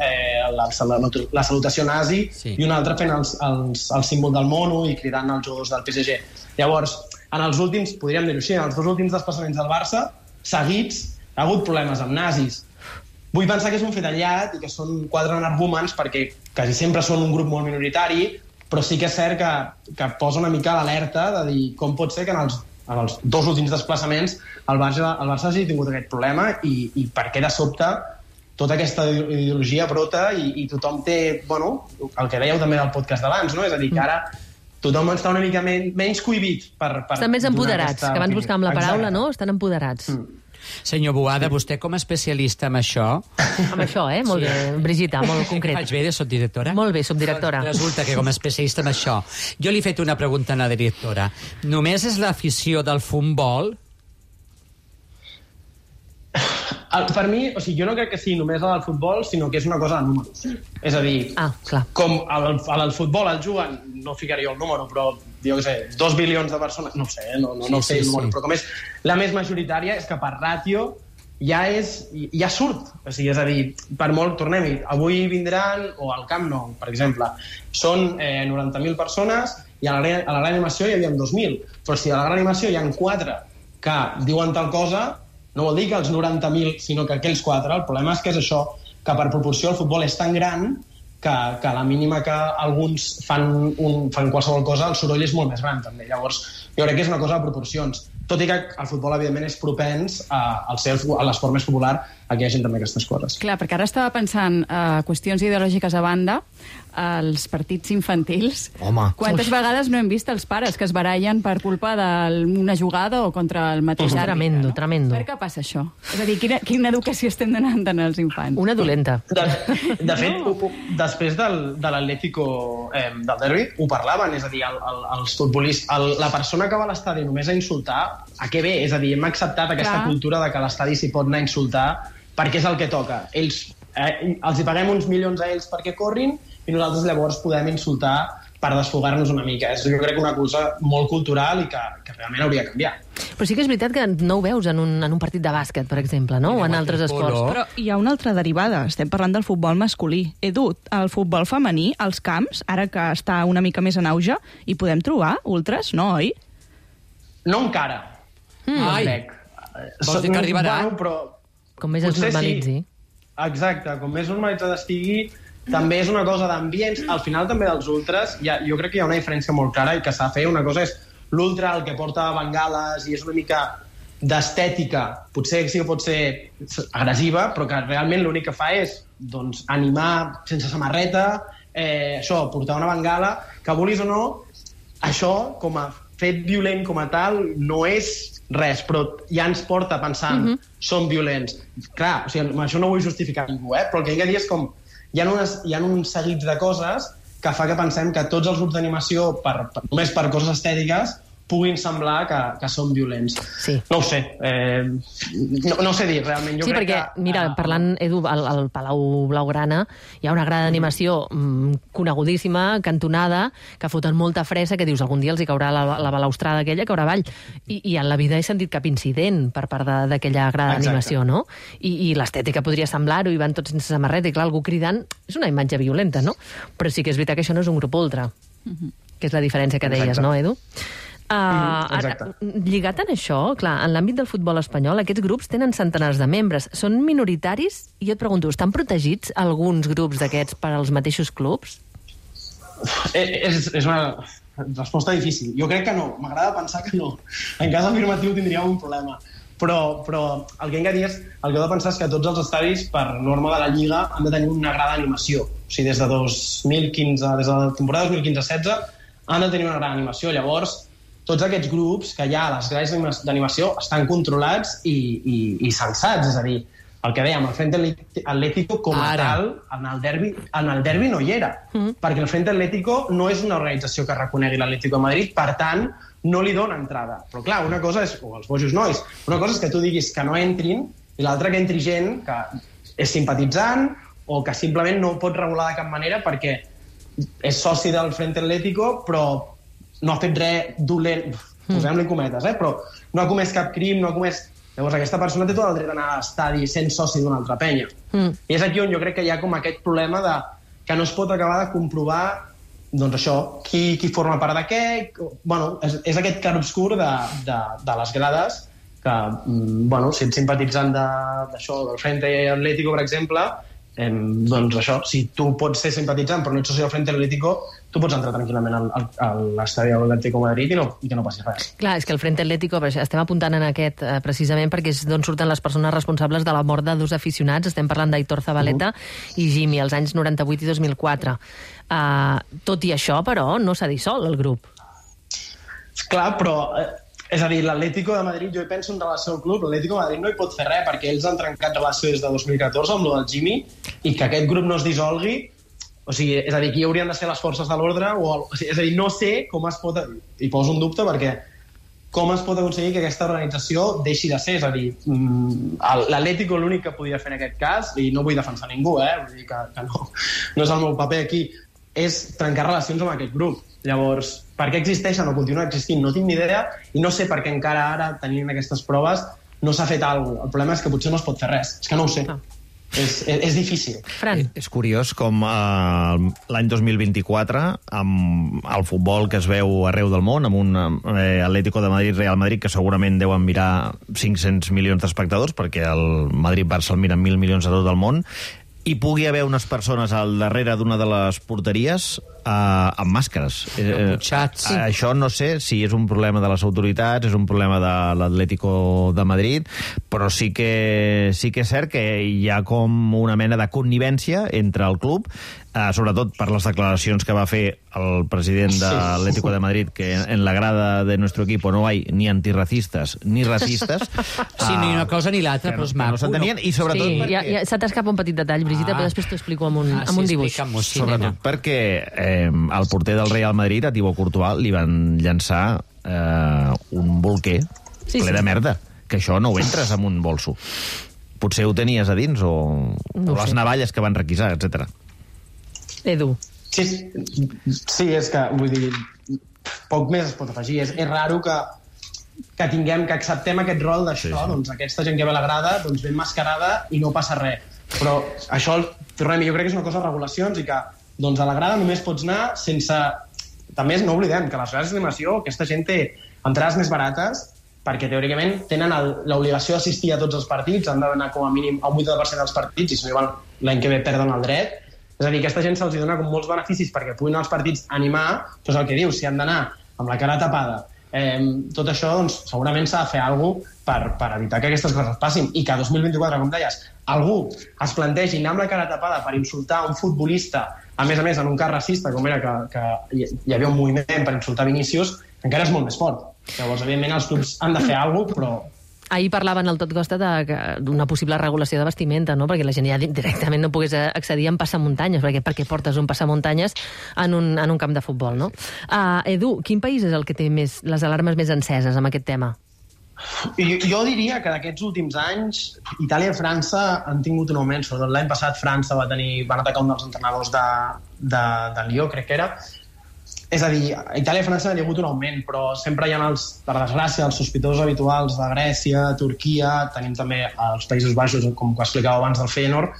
la salutació nazi i un altre fent el símbol del mono i cridant als jugadors del PSG. Llavors, en els últims, podríem dir-ho així, en els dos últims desplaçaments del Barça, seguits, ha hagut problemes amb nazis. Vull pensar que és un fet aïllat i que són quatre energúmens perquè quasi sempre són un grup molt minoritari, però sí que és cert que posa una mica l'alerta de dir com pot ser que en els dos últims desplaçaments el Barça hagi tingut aquest problema i per què de sobte tota aquesta ideologia brota i tothom té, bueno, el que dèieu també del podcast d'abans, no? És a dir, que ara tothom està una mica menys cohibit per estan més empoderats, que abans buscàvem la paraula, no? Estan empoderats. Senyor Boada, vostè com a especialista en això... Amb això, molt bé, Brigitta, molt concret. Faig bé de subdirectora? Molt bé, subdirectora. Resulta que com a especialista en això, jo li he fet una pregunta a la directora. Només és l'afició del futbol? Per mi, o sigui, jo no crec que sigui només la del futbol, sinó que és una cosa de números. És a dir, com al futbol el juguen, no ficaria el número, però jo què sé, 2 bilions de persones, no sé, no sé el número, però com és la més majoritària, és que per ràtio ja surt. O sigui, és a dir, per molt, tornem-hi, avui vindran, o al Camp Nou, per exemple, són 90.000 persones i a la gran animació hi havia 2.000. Però si a la gran animació hi ha 4 que diuen tal cosa, no vol dir que els 90.000, sinó que aquells 4. El problema és que és això, que per proporció el futbol és tan gran que a la mínima que alguns fan qualsevol cosa, el soroll és molt més gran, també. Llavors, jo crec que és una cosa de proporcions. Tot i que el futbol, evidentment, és propens a l'esport més popular, a que hi hagi també aquestes coses. Clar, perquè ara estava pensant qüestions ideològiques a banda, els partits infantils. Home. Quantes vegades no hem vist els pares que es barallen per culpa d'una jugada o contra el mateix àrbitre? Tremendo. Per què passa això? És a dir, quina educació estem donant als infants? Una dolenta. De fet, després de l'Atlético del derbi, ho parlaven, és a dir, els futbolistes, la persona que va a l'estadi només a insultar, a què ve? És a dir, hem acceptat aquesta cultura de que a l'estadi s'hi pot anar a insultar perquè és el que toca. Ells, els hi paguem uns milions a ells perquè corrin i nosaltres llavors podem insultar per desfogar-nos una mica. És, jo crec, una cosa molt cultural i que realment hauria de canviar. Però sí que és veritat que no ho veus en un partit de bàsquet, per exemple, no? O en altres esports. Però hi ha una altra derivada. Estem parlant del futbol masculí. Edu, el futbol femení, als camps, ara que està una mica més en auge, hi podem trobar ultras, no, oi? No encara. No crec. Vols dir que arribarà? Bueno, però... Com més es normalitzi. Sí. Exacte, com més normalitzat estigui, també és una cosa d'ambients. Al final també dels ultras, jo crec que hi ha una diferència molt clara i que s'ha de fer. Una cosa és l'ultra, el que porta bengales i és una mica d'estètica. Potser sí que pot ser agressiva, però que realment l'únic que fa és animar sense samarreta, això, portar una bengala, que vulguis o no, això com a fet violent com a tal no és res, però ja ens porta pensant som violents. Clar, o sigui, amb això no vull justificar ningú, però el que vinc a dir és com hi ha uns seguits de coses que fa que pensem que tots els grups d'animació, només per coses estètiques, puguin semblar que són violents. Sí. No ho sé. No sé dir, realment. Jo crec perquè, mira, parlant, Edu, al Palau Blaugrana hi ha una grada d'animació conegudíssima, cantonada, que foten molta fressa, que dius, algun dia els hi caurà la balaustrada aquella, caurà avall. I en la vida he sentit cap incident per part d'aquella grada d'animació, no? I l'estètica podria semblar-ho, i van tots sense samarreta, i clar, algú cridant, és una imatge violenta, no? Però sí que és veritat que això no és un grup ultra, que és la diferència que deies, no, Edu? Lligat en això, clar, en l'àmbit del futbol espanyol, aquests grups tenen centenars de membres, són minoritaris, i jo et pregunto, estan protegits alguns grups d'aquests per als mateixos clubs? És una resposta difícil. Jo crec que no, m'agrada pensar que no. En cas afirmatiu tindríem un problema. Però el que hem de dir és, el que heu de pensar és que tots els estadis, per norma de la Lliga, han de tenir una grada d'animació. O sigui, des de 2015, des de la temporada 2015-16, han de tenir una grada d'animació. Llavors, tots aquests grups que hi ha a les grades d'animació estan controlats i censats. És a dir, el que dèiem, el Frente Atlético com a tal, en el derbi no hi era. Perquè el Frente Atlético no és una organització que reconegui l'Atlético de Madrid, per tant, no li dona entrada. Però clar, una cosa és, o els bojos nois, una cosa és que tu diguis que no entrin, i l'altra que entri gent que és simpatitzant o que simplement no pot regular de cap manera perquè és soci del Frente Atlético, però no ha fet res dolent, posem-li cometes, però no ha comès cap crim, no ha comès... Llavors aquesta persona té tot el dret d'anar a l'estadi sent soci d'una altra penya. I és aquí on jo crec que hi ha com aquest problema de que no es pot acabar de comprovar, doncs això, qui forma part de què... Bueno, és aquest clarobscur de les grades que, bueno, si ets simpatitzant d'això, del Frente Atlético, per exemple, doncs això, si tu pots ser simpatitzant però no ets soci del Frente Atlético, tu pots entrar tranquil·lament a l'estadi de l'Atlético de Madrid i que no passi res. Clar, és que el Frente Atlético, estem apuntant en aquest precisament perquè és d'on surten les persones responsables de la mort de dos aficionats. Estem parlant d'Aitor Zabaleta i Jimmy, als anys 98 i 2004. Tot i això, però, no s'ha dissolt el grup. Clar, però... És a dir, l'Atlético de Madrid, jo hi penso en relació al club, l'Atlético de Madrid no hi pot fer res perquè ells han trencat relació des de 2014 amb lo del Jimmy i que aquest grup no es dissolgui, o sigui, és a dir, aquí haurien de ser les forces de l'ordre, és a dir, no sé com es pot, i poso un dubte perquè com es pot aconseguir que aquesta organització deixi de ser, és a dir, l'Atlético l'únic que podia fer en aquest cas, i no vull defensar ningú, vull dir que no és el meu paper aquí, és trencar relacions amb aquest grup. Llavors, per què existeixen o continuen existint? No tinc ni idea i no sé per què encara ara, tenint aquestes proves, no s'ha fet alguna cosa. El problema és que potser no es pot fer res. És que no ho sé. És difícil. Fran. És curiós com l'any 2024, amb el futbol que es veu arreu del món, amb un Atlético de Madrid-Real Madrid que segurament deuen mirar 500 milions d'espectadors, perquè el Madrid-Barça el miren 1.000 milions a tot el món, hi pugui haver unes persones al darrere d'una de les porteries amb màscares. Això no sé si és un problema de les autoritats, és un problema de l'Atlético de Madrid, però sí que és cert que hi ha com una mena de connivència entre el club, sobretot per les declaracions que va fer el president de l'Atlético de Madrid, que en la grada de nuestro equipo no hay ni antirracistas ni racistes. Sí, ni una cosa ni l'altra, però és maco. No s'entenien, i sobretot perquè... Se t'escapa un petit detall, Brigitte, però després t'ho explico amb un dibuix. Sobretot perquè al porter del Real Madrid, a Thibaut Courtois, li van llançar un bolquer ple de merda, que això no ho entres amb un bolso. Potser ho tenies a dins, o les navalles que van requisar, etc. Edu. Sí, és que, vull dir, poc més es pot afegir. És raro que tinguem, que acceptem aquest rol d'això, doncs aquesta gent que ve a la grada, doncs ben mascarada i no passa res. Però això, tornem, jo crec que és una cosa de regulacions i que doncs a la grada només pots anar sense... També no oblidem que les grades d'animació, aquesta gent té entrades més barates perquè teòricament tenen l'obligació d'assistir a tots els partits, han d'anar com a mínim al 80% dels partits i si no l'any que ve perden el dret. És a dir, aquesta gent se'ls dona com molts beneficis perquè puguin als partits animar, però és el que dius, si han d'anar amb la cara tapada, tot això, doncs, segurament s'ha de fer alguna cosa per evitar que aquestes coses passin i que 2024, com deies, algú es plantegi anar amb la cara tapada per insultar un futbolista, a més, en un cas racista, com era que hi havia un moviment per insultar Vinícius, encara és molt més fort. Llavors, evidentment, els clubs han de fer alguna cosa, però Ahir parlaven al Tot Costa d'una possible regulació de vestimenta, no? Perquè la gent ja directament no pogués accedir en passamuntanyes, perquè per què portes un passamuntanyes en un camp de futbol, no? Edu, quin país és el que té les alarmes més enceses amb aquest tema? Jo diria que d'aquests últims anys Itàlia i França han tingut un augment. Sobretot l'any passat França van atacar un dels entrenadors de Lió, crec que era. És a dir, a Itàlia i França hi ha hagut un augment, però sempre hi ha, per desgràcia, els sospitosos habituals de Grècia, Turquia, tenim també els Països Baixos, com que explicava abans del Feyenoord.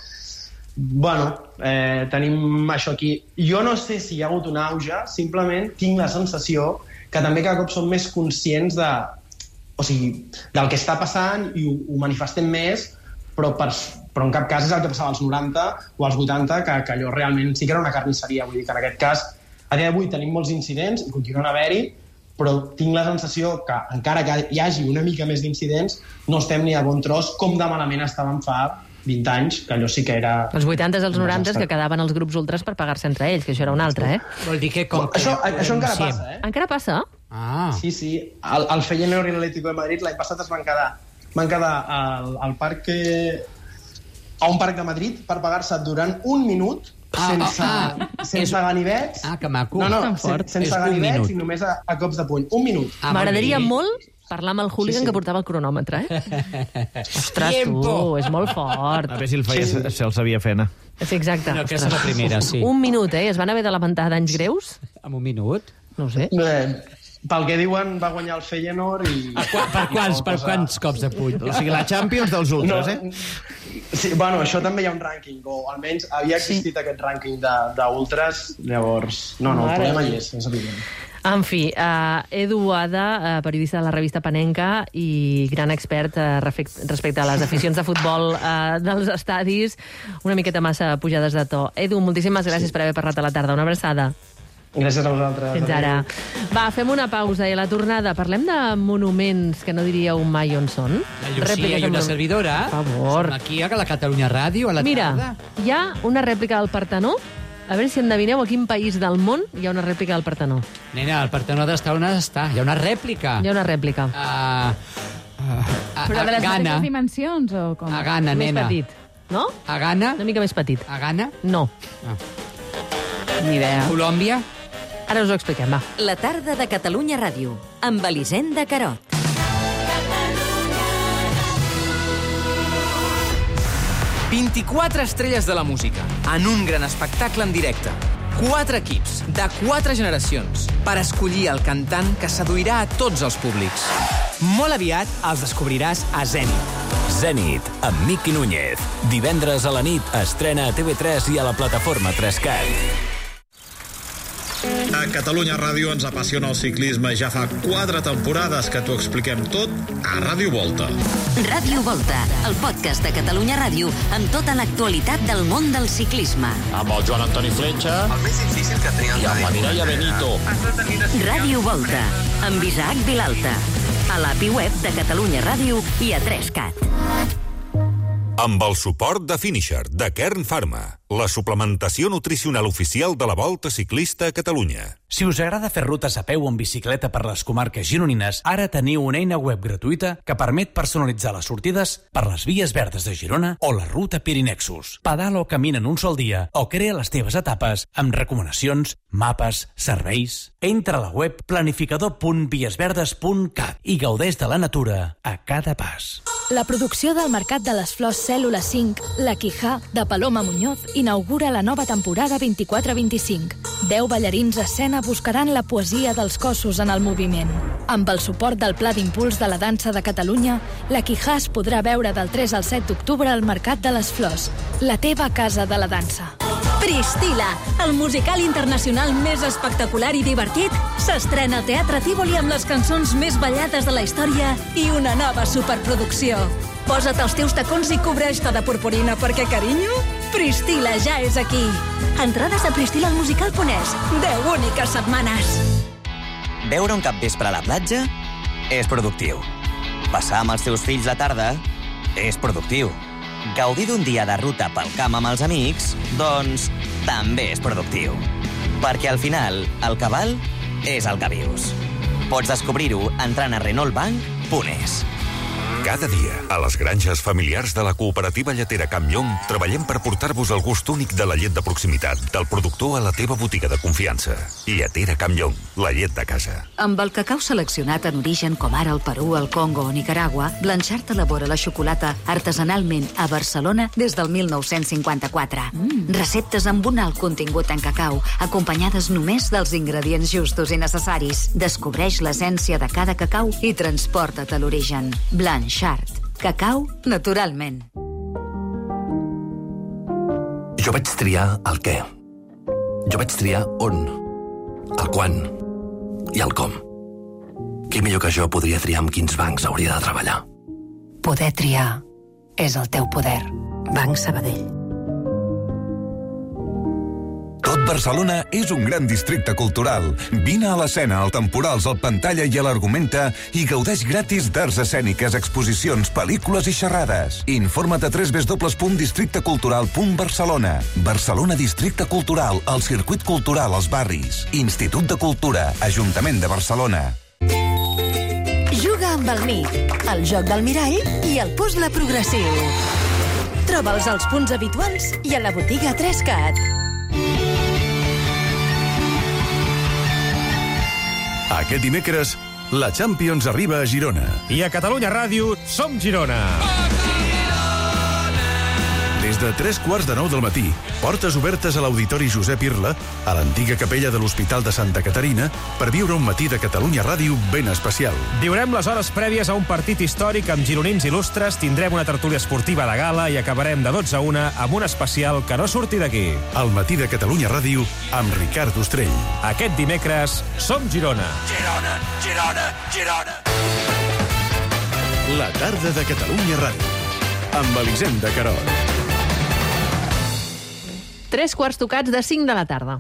Tenim això aquí. Jo no sé si hi ha hagut un auge, simplement tinc la sensació que també cada cop som més conscients del que està passant i ho manifestem més, però en cap cas és el que passava als 90 o als 80, que allò realment sí que era una carnisseria. Vull dir que en aquest cas, a dia d'avui tenim molts incidents i continuen a haver-hi, però tinc la sensació que encara que hi hagi una mica més d'incidents, no estem ni a bon tros com de malament estàvem fa 20 anys, que allò sí que era... Els 80s i els 90s que quedaven els grups ultras per pagar-se entre ells, que això era un altre, Vol dir que... Això encara passa, Encara passa? Sí. El Feyenoord i l'Atlético de Madrid l'any passat es van quedar al parc a un parc de Madrid per pagar-se durant un minut sense ganivets. Que maco. Sense ganivets i només a cops de puny. Un minut. M'agradaria molt parlar amb el hooligan que portava el cronòmetre, Ostres, tu, és molt fort. A veure si el sabia fer, no? Sí, exacte. No, aquesta és la primera, sí. Un minut, es van haver de lamentar danys greus? En un minut? No ho sé. Pel que diuen, va guanyar el Feyenoord i... Per quants cops de puny? O sigui, la Champions dels ultras, Sí, això també hi ha un rànquing, o almenys havia existit aquest rànquing d'ultras, llavors... No, el problema hi és evident. En fi, Edu Boada, periodista de la revista Panenka i gran expert respecte a les aficions de futbol dels estadis, una miqueta massa pujades de to. Edu, moltíssimes gràcies per haver parlat a la tarda. Una abraçada. Gràcies a vosaltres. Fins ara. Va, fem una pausa i a la tornada parlem de monuments que no diríeu mai on són. La Llucia i una servidora. Per favor. Som aquí a la Catalunya Ràdio a la tarda. Mira, hi ha una rèplica del Partenó. A veure si endevineu a quin país del món hi ha una rèplica del Partenó. Nena, el Partenó d'estar on està. Hi ha una rèplica. Hi ha una rèplica. Però de les mateixes dimensions o com? A Ghana, nena. Més petit, no? A Ghana? Una mica més petit. A Ghana? No. Ni idea. Colòmbia? Ara us ho expliquem, va. La tarda de Catalunya Ràdio, amb Elisenda Carot. 24 estrelles de la música, en un gran espectacle en directe. 4 equips, de 4 generacions, per escollir el cantant que seduirà a tots els públics. Molt aviat els descobriràs a Zenit. Zenit, amb Miqui Núñez. Divendres a la nit estrena a TV3 i a la plataforma 3Cat. A Catalunya Ràdio ens apassiona el ciclisme. Ja fa 4 temporades que t'ho expliquem tot a Ràdio Volta. Ràdio Volta, el podcast de Catalunya Ràdio amb tota l'actualitat del món del ciclisme. Amb el Joan Antoni Fletxa. El més difícil que tenia i amb la Mireia Benito. Ràdio Volta, amb Isaac Vilalta. A l'API web de Catalunya Ràdio i a 3Cat. Amb el suport de Finisher, de Kern Pharma, la suplementació nutricional oficial de la Volta Ciclista a Catalunya. Si us agrada fer rutes a peu o en bicicleta per les comarques gironines, ara teniu una eina web gratuïta que permet personalitzar les sortides per les vies verdes de Girona o la ruta Pirinexus. Pedala o camina en un sol dia o crea les teves etapes amb recomanacions, mapes, serveis. Entra a la web planificador.viesverdes.cat i gaudeix de la natura a cada pas. La producció del Mercat de les Flors Cèl·lula 5, La Quijà, de Paloma Muñoz, inaugura la nova temporada 24-25. 10 ballarins a escena buscaran la poesia dels cossos en el moviment. Amb el suport del Pla d'Impuls de la Dansa de Catalunya, La Quijà es podrà veure del 3 al 7 d'octubre al Mercat de les Flors, la teva casa de la dansa. Priscila, el musical internacional més espectacular i divertit, s'estrena al Teatre Tívoli amb les cançons més ballades de la història i una nova superproducció. Posa't els teus tacons i cobreix-te de purpurina perquè, carinyo, Priscila ja és aquí. Entrades a priscilaelmusical.es. 10 úniques setmanes. Veure un capvespre a la platja és productiu. Passar amb els teus fills la tarda és productiu. Gaudir d'un dia de ruta pel camp amb els amics, doncs, també és productiu. Perquè al final, el que val és el que vius. Pots descobrir-ho entrant a renaultbank.es. Cada dia, a les granges familiars de la cooperativa lletera Camp Llong, treballem per portar-vos el gust únic de la llet de proximitat, del productor a la teva botiga de confiança. Lletera Camp Llong, la llet de casa. Amb el cacau seleccionat en origen com ara el Perú, el Congo o Nicaragua, Blanchard elabora la xocolata artesanalment a Barcelona des del 1954. Receptes amb un alt contingut en cacau, acompanyades només dels ingredients justos i necessaris. Descobreix l'essència de cada cacau i transporta't a l'origen. Blanchard. Cacau naturalment. Jo vaig triar el què. Jo vaig triar on, el quan i el com. Qui millor que jo podria triar amb quins bancs hauria de treballar? Poder triar és el teu poder. Banc Sabadell. Tot Barcelona és un gran districte cultural. Vine a l'Escena, al Temporals, al Pantalla i a l'Argumenta i gaudeix gratis d'arts escèniques, exposicions, pel·lícules i xerrades. Informa't a www.districtecultural.barcelona. Barcelona Districte Cultural, el circuit cultural als barris. Institut de Cultura, Ajuntament de Barcelona. Juga amb el MIC, el joc del mirall i el puzzle progressiu. Troba'ls als punts habituals i a la botiga 3CAT. Aquest dimecres, la Champions arriba a Girona. I a Catalunya Ràdio, som Girona! Des de 3:15 del matí, portes obertes a l'Auditori Josep Irla, a l'antiga capella de l'Hospital de Santa Caterina, per viure un matí de Catalunya Ràdio ben especial. Viurem les hores prèvies a un partit històric amb gironins il·lustres, tindrem una tertúlia esportiva de gala i acabarem de 12 a 1 amb un especial que no surti d'aquí. El matí de Catalunya Ràdio amb Ricard Ostrell. Aquest dimecres, som Girona! Girona, Girona, Girona! La tarda de Catalunya Ràdio, amb Elisenda Querol. 3 tocats de 5 de la tarda.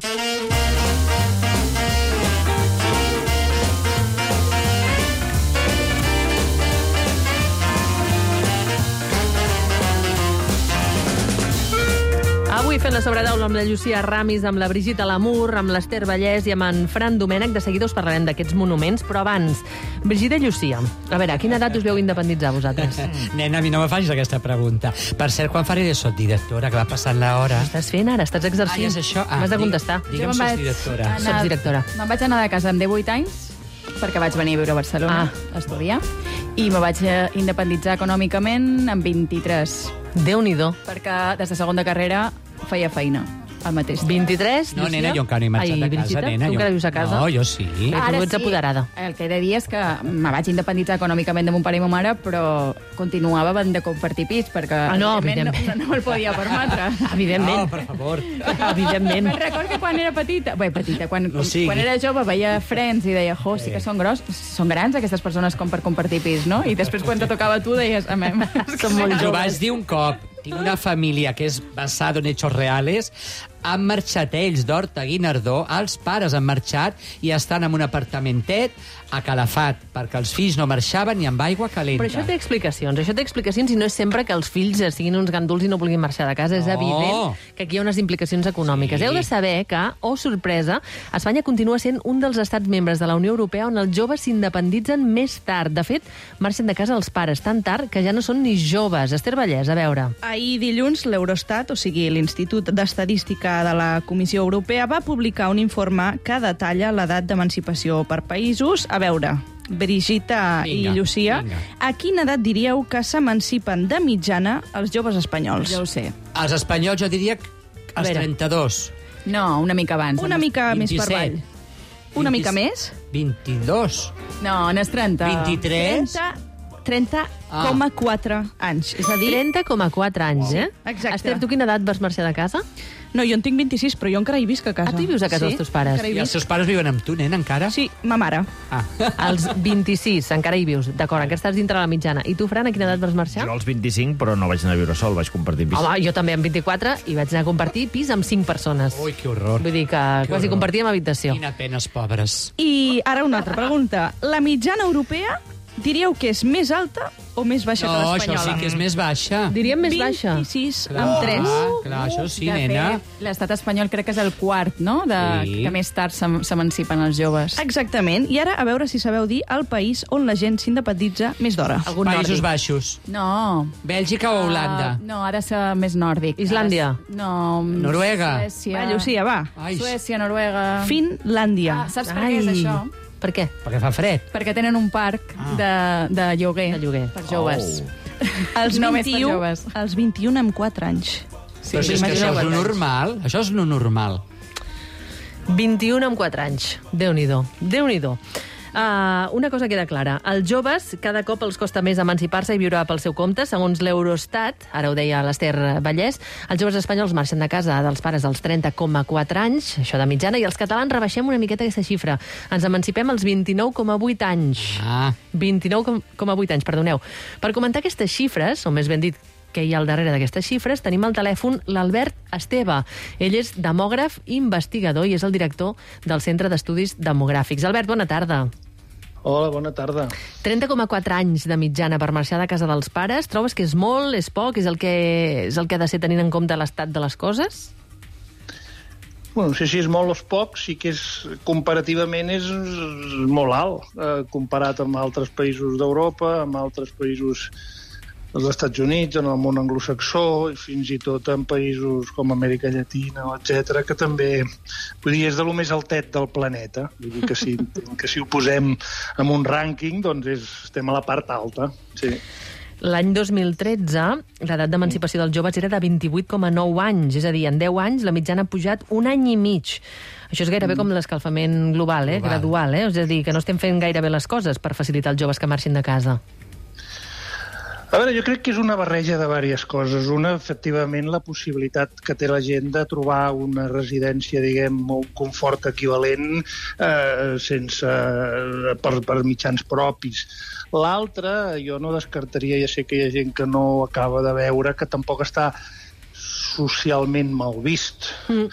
Avui fent la sobretaula amb la Llucia Ramis, amb la Brigitte Lamour, amb l'Ester Vallès i amb en Fran Domènech. De seguida us parlarem d'aquests monuments, però abans, Brigitte i Llucia, a veure, a quina edat us veu independitzar vosaltres? Nena, a mi no me facis aquesta pregunta. Per cert, quan faré de sotdirectora, que va passant l'hora? Estàs fent ara, estàs exercint. Ah, ja és això? M'has de contestar. Digue'm sotsdirectora. Sotsdirectora. Me'n vaig anar de casa amb 18 anys, perquè vaig venir a viure a Barcelona a estudiar, i me vaig independitzar econòmicament amb 23. Déu-n'hi-do. Perquè des de segon de carrera feia feina al mateix temps. 23, No, nena, jo encara no he marxat de casa, nena. Tu encara vius a casa? No, jo sí. Ara tu ets apoderada. El que he de dir és que me vaig independitzar econòmicament de mon pare i ma mare, però continuava havent de compartir pis, perquè no no me'l podia permetre. Evidentment. No, per favor. Evidentment. Me'n recordo que quan era petita, quan sigui. era jove veia Friends i deia, sí que són grans aquestes persones com per compartir pis, no? I després quan te tocava a tu deies, són molt Jo joves. vaig dir un cop, tinc una família que és basada en hechos reales, han marxat ells d'Horta Guinardó, els pares han marxat i estan en un apartamentet a Calafat, perquè els fills no marxaven ni amb aigua calenta. Però això té explicacions, i no és sempre que els fills siguin uns ganduls i no vulguin marxar de casa. És evident que aquí hi ha unes implicacions econòmiques. Sí. Heu de saber que, sorpresa, Espanya continua sent un dels estats membres de la Unió Europea on els joves s'independitzen més tard. De fet, marxen de casa els pares tan tard que ja no són ni joves. Ester Vallès, a veure. Ahir dilluns, l'Eurostat, o sigui, l'Institut d'Estadística de la Comissió Europea, va publicar un informe que detalla l'edat d'emancipació per països. A veure, Brigitte i Llucia, a quina edat diríeu que s'emancipen de mitjana els joves espanyols? Ja ho sé. Els espanyols jo diria als 32. No, una mica abans. Una mica 27. més per avall. Una mica més? 22. No, n'és 30. 23. 30,4 anys. És a dir... 30,4 anys, Exacte. Esther, tu quina edat vas marxar de casa? No, jo en tinc 26, però jo encara hi visc a casa. Ah, tu hi vius a casa dels teus pares? encara hi I els visc. seus pares viuen amb tu, nen, encara? Sí, ma mare. Als 26, encara hi vius. D'acord, encara estàs dintre la mitjana. I tu, Fran, a quina edat vas marxar? Jo als 25, però no vaig anar a viure sol, vaig compartir pis. Home, jo també amb 24 i vaig anar a compartir pis amb 5 persones. Ui, que horror. Vull dir que quasi compartíem habitació. Quina pena, els pobres. I ara una altra pregunta. La mitjana europea Diríeu que és més alta o més baixa que l'espanyola? No, això sí que és més baixa. Diríem més baixa. 26 amb 3. Clar, això sí, De nena. fet, l'estat espanyol crec que és el quart, no?, que més tard s'emancipen els joves. Exactament. I ara, a veure si sabeu dir el país on la gent s'independititza més d'hora. Països Baixos. No. Bèlgica o Holanda? No, ha de ser més nòrdic. Islàndia? No. Noruega? Suècia. Va, Llucia, va. Suècia, Noruega... Finlàndia. Saps per què és això? Per què? Perquè fa fred. Perquè tenen un parc de lloguer per joves. Els Només per 21, joves. els 21 amb 4 anys. Però si és que això és lo normal. Això és lo normal. 21 amb 4 anys. Déu-n'hi-do. Déu-n'hi-do. Una cosa queda clara. Els joves cada cop els costa més emancipar-se i viure pel seu compte. Segons l'Eurostat, ara ho deia l'Ester Vallès, els joves espanyols marxen de casa dels pares als 30,4 anys, això de mitjana, i els catalans rebaixem una miqueta aquesta xifra. Ens emancipem als 29,8 anys. 29,8 anys, perdoneu. Per comentar aquestes xifres, o més ben dit, que hi ha al darrere d'aquestes xifres, tenim al telèfon l'Albert Esteve. Ell és demògraf i investigador i és el director del Centre d'Estudis Demogràfics. Albert, bona tarda. Hola, bona tarda. 30,4 anys de mitjana per marxar de casa dels pares. Trobes que és molt, és poc, és el que ha de ser tenint en compte l'estat de les coses? Bueno, no sé si és molt o és poc, sí que comparativament és molt alt, comparat amb altres països d'Europa, amb altres països dels Estats Units, en el món anglosaxó, i fins i tot en països com Amèrica Llatina, etc, que també, vull dir, és de lo més altet del planeta. Vull dir que si ho posem en un rànquing, doncs estem a la part alta, sí. L'any 2013, l'edat d'emancipació dels joves era de 28,9 anys, és a dir, en 10 anys la mitjana ha pujat un any i mig. Això és gairebé com l'escalfament global, gradual, és a dir, que no estem fent gaire bé les coses per facilitar els joves que marxin de casa. A veure, jo crec que és una barreja de diverses coses. Una, efectivament, la possibilitat que té la gent de trobar una residència, diguem, un confort equivalent per mitjans propis. L'altra, jo no descartaria, ja sé que hi ha gent que no acaba de veure, que tampoc està socialment mal vist.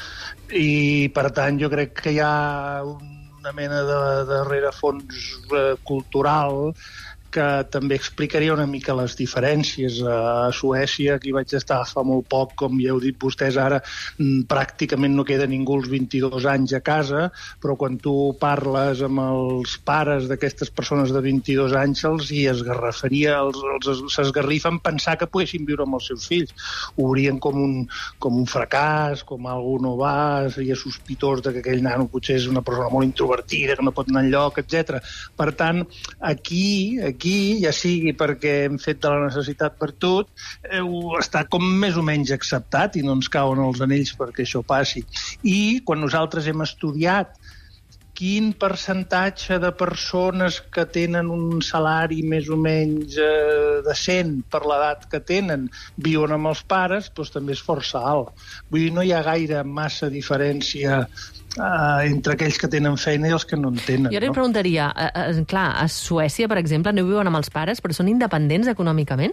I, per tant, jo crec que hi ha una mena de rerefons cultural que també explicaria una mica les diferències. A Suècia, aquí vaig estar fa molt poc, com ja heu dit vostès ara, pràcticament no queda ningú als 22 anys a casa, però quan tu parles amb els pares d'aquestes persones de 22 anys, se'ls hi esgarrafaria, s'esgarrifen pensar que poguessin viure amb els seus fills. Ho veurien com un fracàs, com algú no va, seria sospitós que aquell nano potser és una persona molt introvertida, que no pot anar enlloc, etc. Per tant, aquí, ja sigui perquè hem fet de la necessitat virtut, està com més o menys acceptat i no ens cauen els anells perquè això passi. I quan nosaltres hem estudiat quin percentatge de persones que tenen un salari més o menys decent per l'edat que tenen viuen amb els pares, doncs també és força alt. Vull dir, no hi ha gaire massa diferència entre aquells que tenen feina i els que no en tenen. Jo li preguntaria, clar, a Suècia, per exemple, no viuen amb els pares, però són independents econòmicament?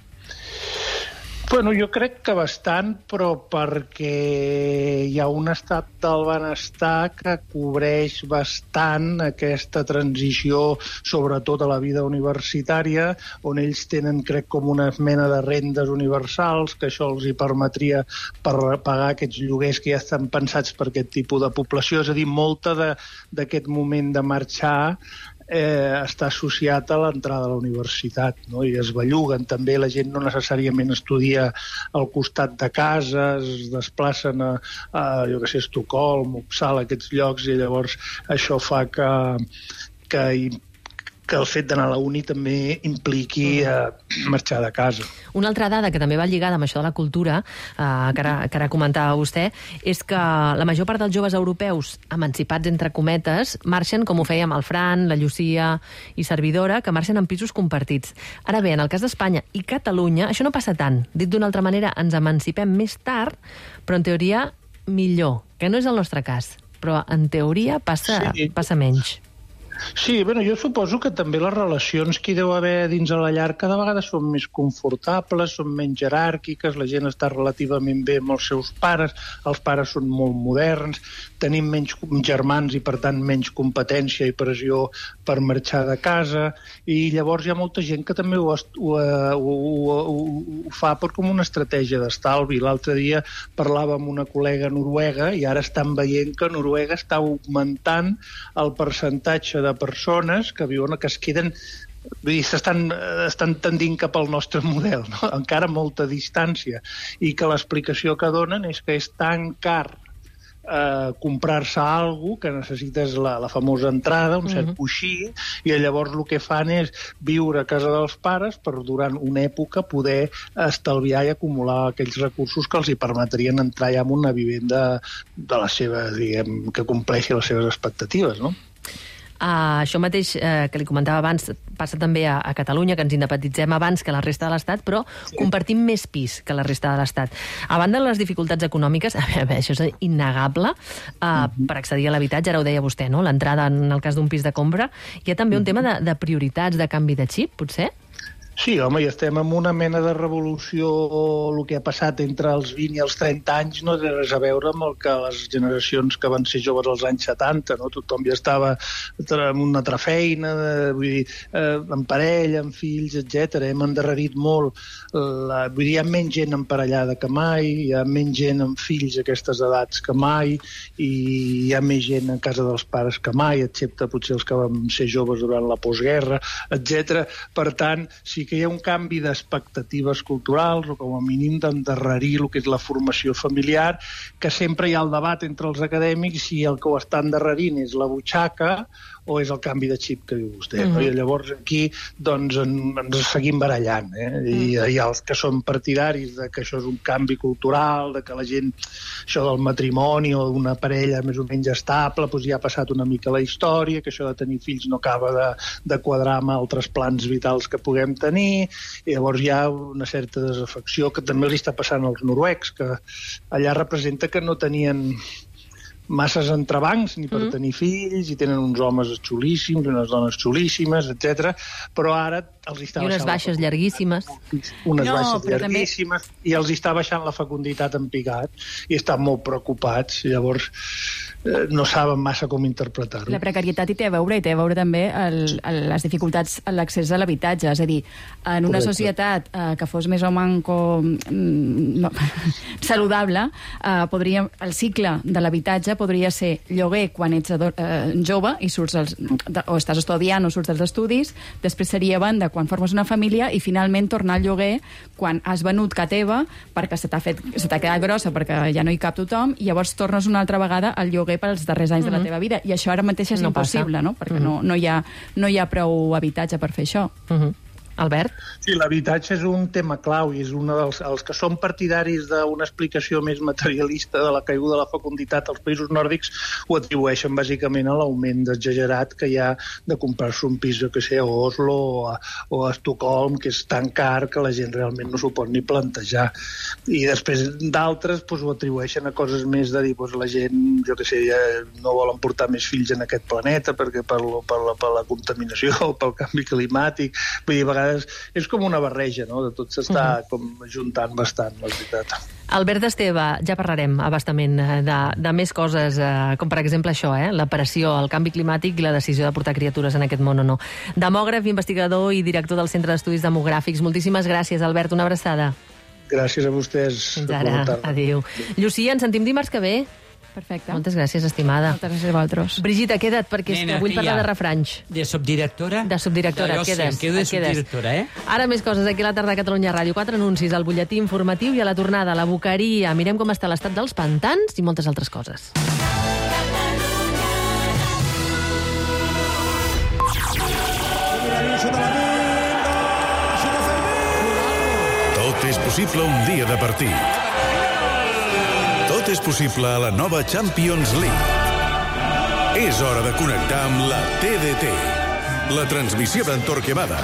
Bueno, jo crec que bastant, però perquè hi ha un estat del benestar que cobreix bastant aquesta transició, sobretot a la vida universitària, on ells tenen, crec, com una mena de rendes universals, que això els hi permetria pagar aquests lloguers que ja estan pensats per aquest tipus de població. És a dir, molta d'aquest moment de marxar està associat a l'entrada a la universitat, no? I es belluguen. També la gent no necessàriament estudia al costat de casa, es desplacen a jo que sé, Estocolm, Uppsala, aquests llocs, i llavors això fa que el fet d'anar a la uni també impliqui marxar de casa. Una altra dada que també va lligada amb això de la cultura, que ara comentava vostè, és que la major part dels joves europeus emancipats, entre cometes, marxen, com ho fèiem el Fran, la Llucia i servidora, que marxen en pisos compartits. Ara bé, en el cas d'Espanya i Catalunya, això no passa tant. Dit d'una altra manera, ens emancipem més tard, però en teoria millor, que no és el nostre cas, però en teoria passa menys. Sí, jo suposo que també les relacions que hi deu haver dins a la llar cada vegada són més confortables, són menys jeràrquiques, la gent està relativament bé amb els seus pares, els pares són molt moderns, tenim menys germans i, per tant, menys competència i pressió per marxar de casa, i llavors hi ha molta gent que també ho fa com una estratègia d'estalvi. L'altre dia parlava amb una col·lega noruega i ara estan veient que Noruega està augmentant el percentatge de persones que viuen, que es queden, vull dir, estan tendint cap al nostre model, no? Encara molta distància, i que l'explicació que donen és que és tan car comprar-se alguna que necessites la famosa entrada, un cert coixí, i llavors el que fan és viure a casa dels pares per durant una època poder estalviar i acumular aquells recursos que els hi permetrien entrar ja en una vivenda de la seva, diguem, que compleixi les seves expectatives, no? Això mateix que li comentava abans passa també a Catalunya, que ens independitzem abans que la resta de l'Estat, però compartim més pis que la resta de l'Estat. A banda de les dificultats econòmiques, això és innegable, per accedir a l'habitatge, ara ho deia vostè, no? L'entrada en el cas d'un pis de compra, hi ha també un tema de prioritats, de canvi de xip, potser? Sí, home, i estem en una mena de revolució. El que ha passat entre els 20 i els 30 anys no té res a veure amb el que les generacions que van ser joves als anys 70, no? Tothom ja estava en una altra feina, vull dir, en parella, amb fills, etc. Hem endarrerit molt. Vull dir, hi ha menys gent emparellada que mai, hi ha menys gent amb fills a aquestes edats que mai, i hi ha més gent a casa dels pares que mai, excepte potser els que van ser joves durant la postguerra, etc. Per tant, sí que hi ha un canvi d'expectatives culturals o com a mínim d'endarrerir el que és la formació familiar, que sempre hi ha el debat entre els acadèmics si el que ho està endarrerint és la butxaca o és el canvi de xip que diu vostè. I llavors aquí doncs, ens seguim barallant. I hi ha els que són partidaris de que això és un canvi cultural, de que la gent, això del matrimoni o d'una parella més o menys estable, doncs ja ha passat una mica la història, que això de tenir fills no acaba de quadrar amb altres plans vitals que puguem tenir, i llavors hi ha una certa desafecció que també li està passant als noruecs, que allà representa que no tenien masses entrebancs ni per tenir fills, i tenen uns homes xulíssims, unes dones xulíssimes, etc. Però ara els està baixant... I unes baixes llarguíssimes. Unes baixes llarguíssimes, i els està baixant la fecunditat en picat, i estan molt preocupats, i llavors no saben massa com interpretar-ho. La precarietat hi té a veure també les dificultats a l'accés a l'habitatge. És a dir, en una societat que fos més o manco saludable, el cicle de l'habitatge podria ser lloguer quan ets jove i surts o estàs estudiant o surts dels estudis, després seria venda quan formes una família, i finalment tornar al lloguer quan has venut casa teva perquè se t'ha quedat grossa, perquè ja no hi cap tothom, i llavors tornes una altra vegada al lloguer pels darrers anys de la teva vida. I això ara mateix és impossible, no? Perquè no hi ha prou habitatge per fer això. Albert? Sí, l'habitatge és un tema clau, i és un dels que són partidaris d'una explicació més materialista de la caiguda de la fecunditat als països nòrdics, ho atribueixen bàsicament a l'augment exagerat que hi ha de comprar-se un pis, que sé, a Oslo o a Estocolm, que és tan car que la gent realment no s'ho pot ni plantejar. I després d'altres ho atribueixen a coses més de dir, la gent, jo que sé, no volen portar més fills en aquest planeta perquè per la contaminació o pel canvi climàtic. Vull dir, a vegades és com una barreja, no? De tot s'està com juntant bastant, la veritat. Albert Esteve, ja parlarem abastament de més coses, com per exemple això, la pressió, el canvi climàtic i la decisió de portar criatures en aquest món o no. Demògraf, investigador i director del Centre d'Estudis Demogràfics. Moltíssimes gràcies, Albert, una abraçada. Gràcies a vostès. Fins ara, adéu. Llucia, ens sentim dimarts que ve. Perfecte. Moltes gràcies, estimada. Moltes gràcies a vosaltres. Brigitte, queda't, perquè vull parlar de refranys. De subdirectora? De subdirectora, et quedes. Em quedo de subdirectora, Ara més coses aquí a la tarda a Catalunya Ràdio. 4 anuncis, el butlletí informatiu i a la tornada la boqueria. Mirem com està l'estat dels pantans i moltes altres coses. Tot és possible un dia de partit. Tot és possible a la nova Champions League. És hora de connectar amb la TDT, la transmissió d'en Torquemada.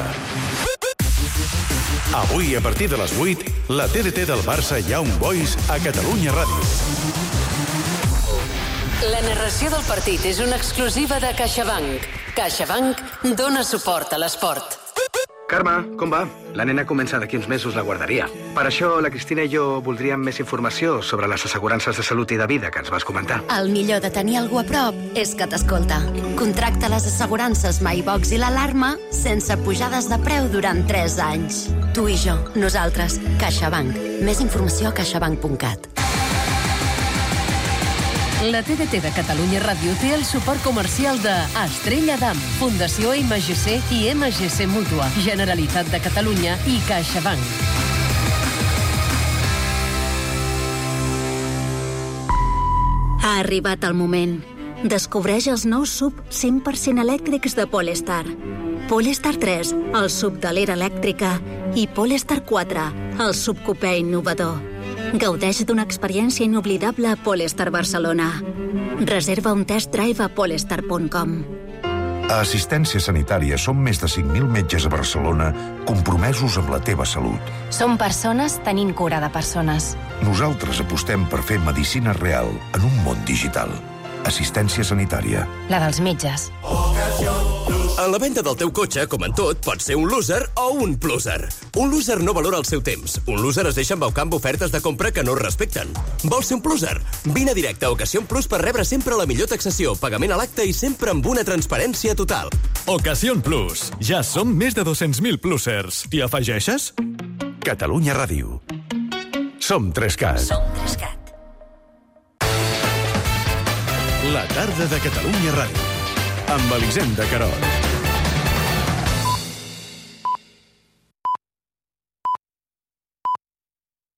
Avui, a partir de les 8, la TDT del Barça Young Boys a Catalunya Ràdio. La narració del partit és una exclusiva de CaixaBank. CaixaBank dona suport a l'esport. Carme, com va? La nena comença d'aquí uns mesos la guarderia. Per això la Cristina i jo voldríem més informació sobre les assegurances de salut i de vida que ens vas comentar. El millor de tenir algú a prop és que t'escolta. Contracta les assegurances MyBox i l'Alarma sense pujades de preu durant 3 anys. Tu i jo, nosaltres, CaixaBank. Més informació a caixabank.cat. La TDT de Catalunya Ràdio té el suport comercial de Estrella Damm, Fundació MGC i MGC Mútua, Generalitat de Catalunya i CaixaBank. Ha arribat el moment. Descobreix els nous SUV 100% elèctrics de Polestar. Polestar 3, el SUV de l'era elèctrica, i Polestar 4, el SUV cupè innovador. Gaudeix d'una experiència inoblidable a Polestar Barcelona. Reserva un test drive a polestar.com. A Assistència Sanitària som més de 5.000 metges a Barcelona compromesos amb la teva salut. Som persones tenint cura de persones. Nosaltres apostem per fer medicina real en un món digital. Assistència Sanitària. La dels metges. En la venda del teu cotxe, com en tot, pots ser un loser o un pluser. Un loser no valora el seu temps. Un loser es deixa embaucar amb ofertes de compra que no es respecten. Vols ser un pluser? Vine directe a Ocasión Plus per rebre sempre la millor taxació, pagament a l'acte i sempre amb una transparència total. Ocasión Plus. Ja som més de 200.000 plusers. T'hi afegeixes? Catalunya Ràdio. Som 3CAT. Som 3CAT. La tarda de Catalunya Ràdio. Amb Elisenda Querol.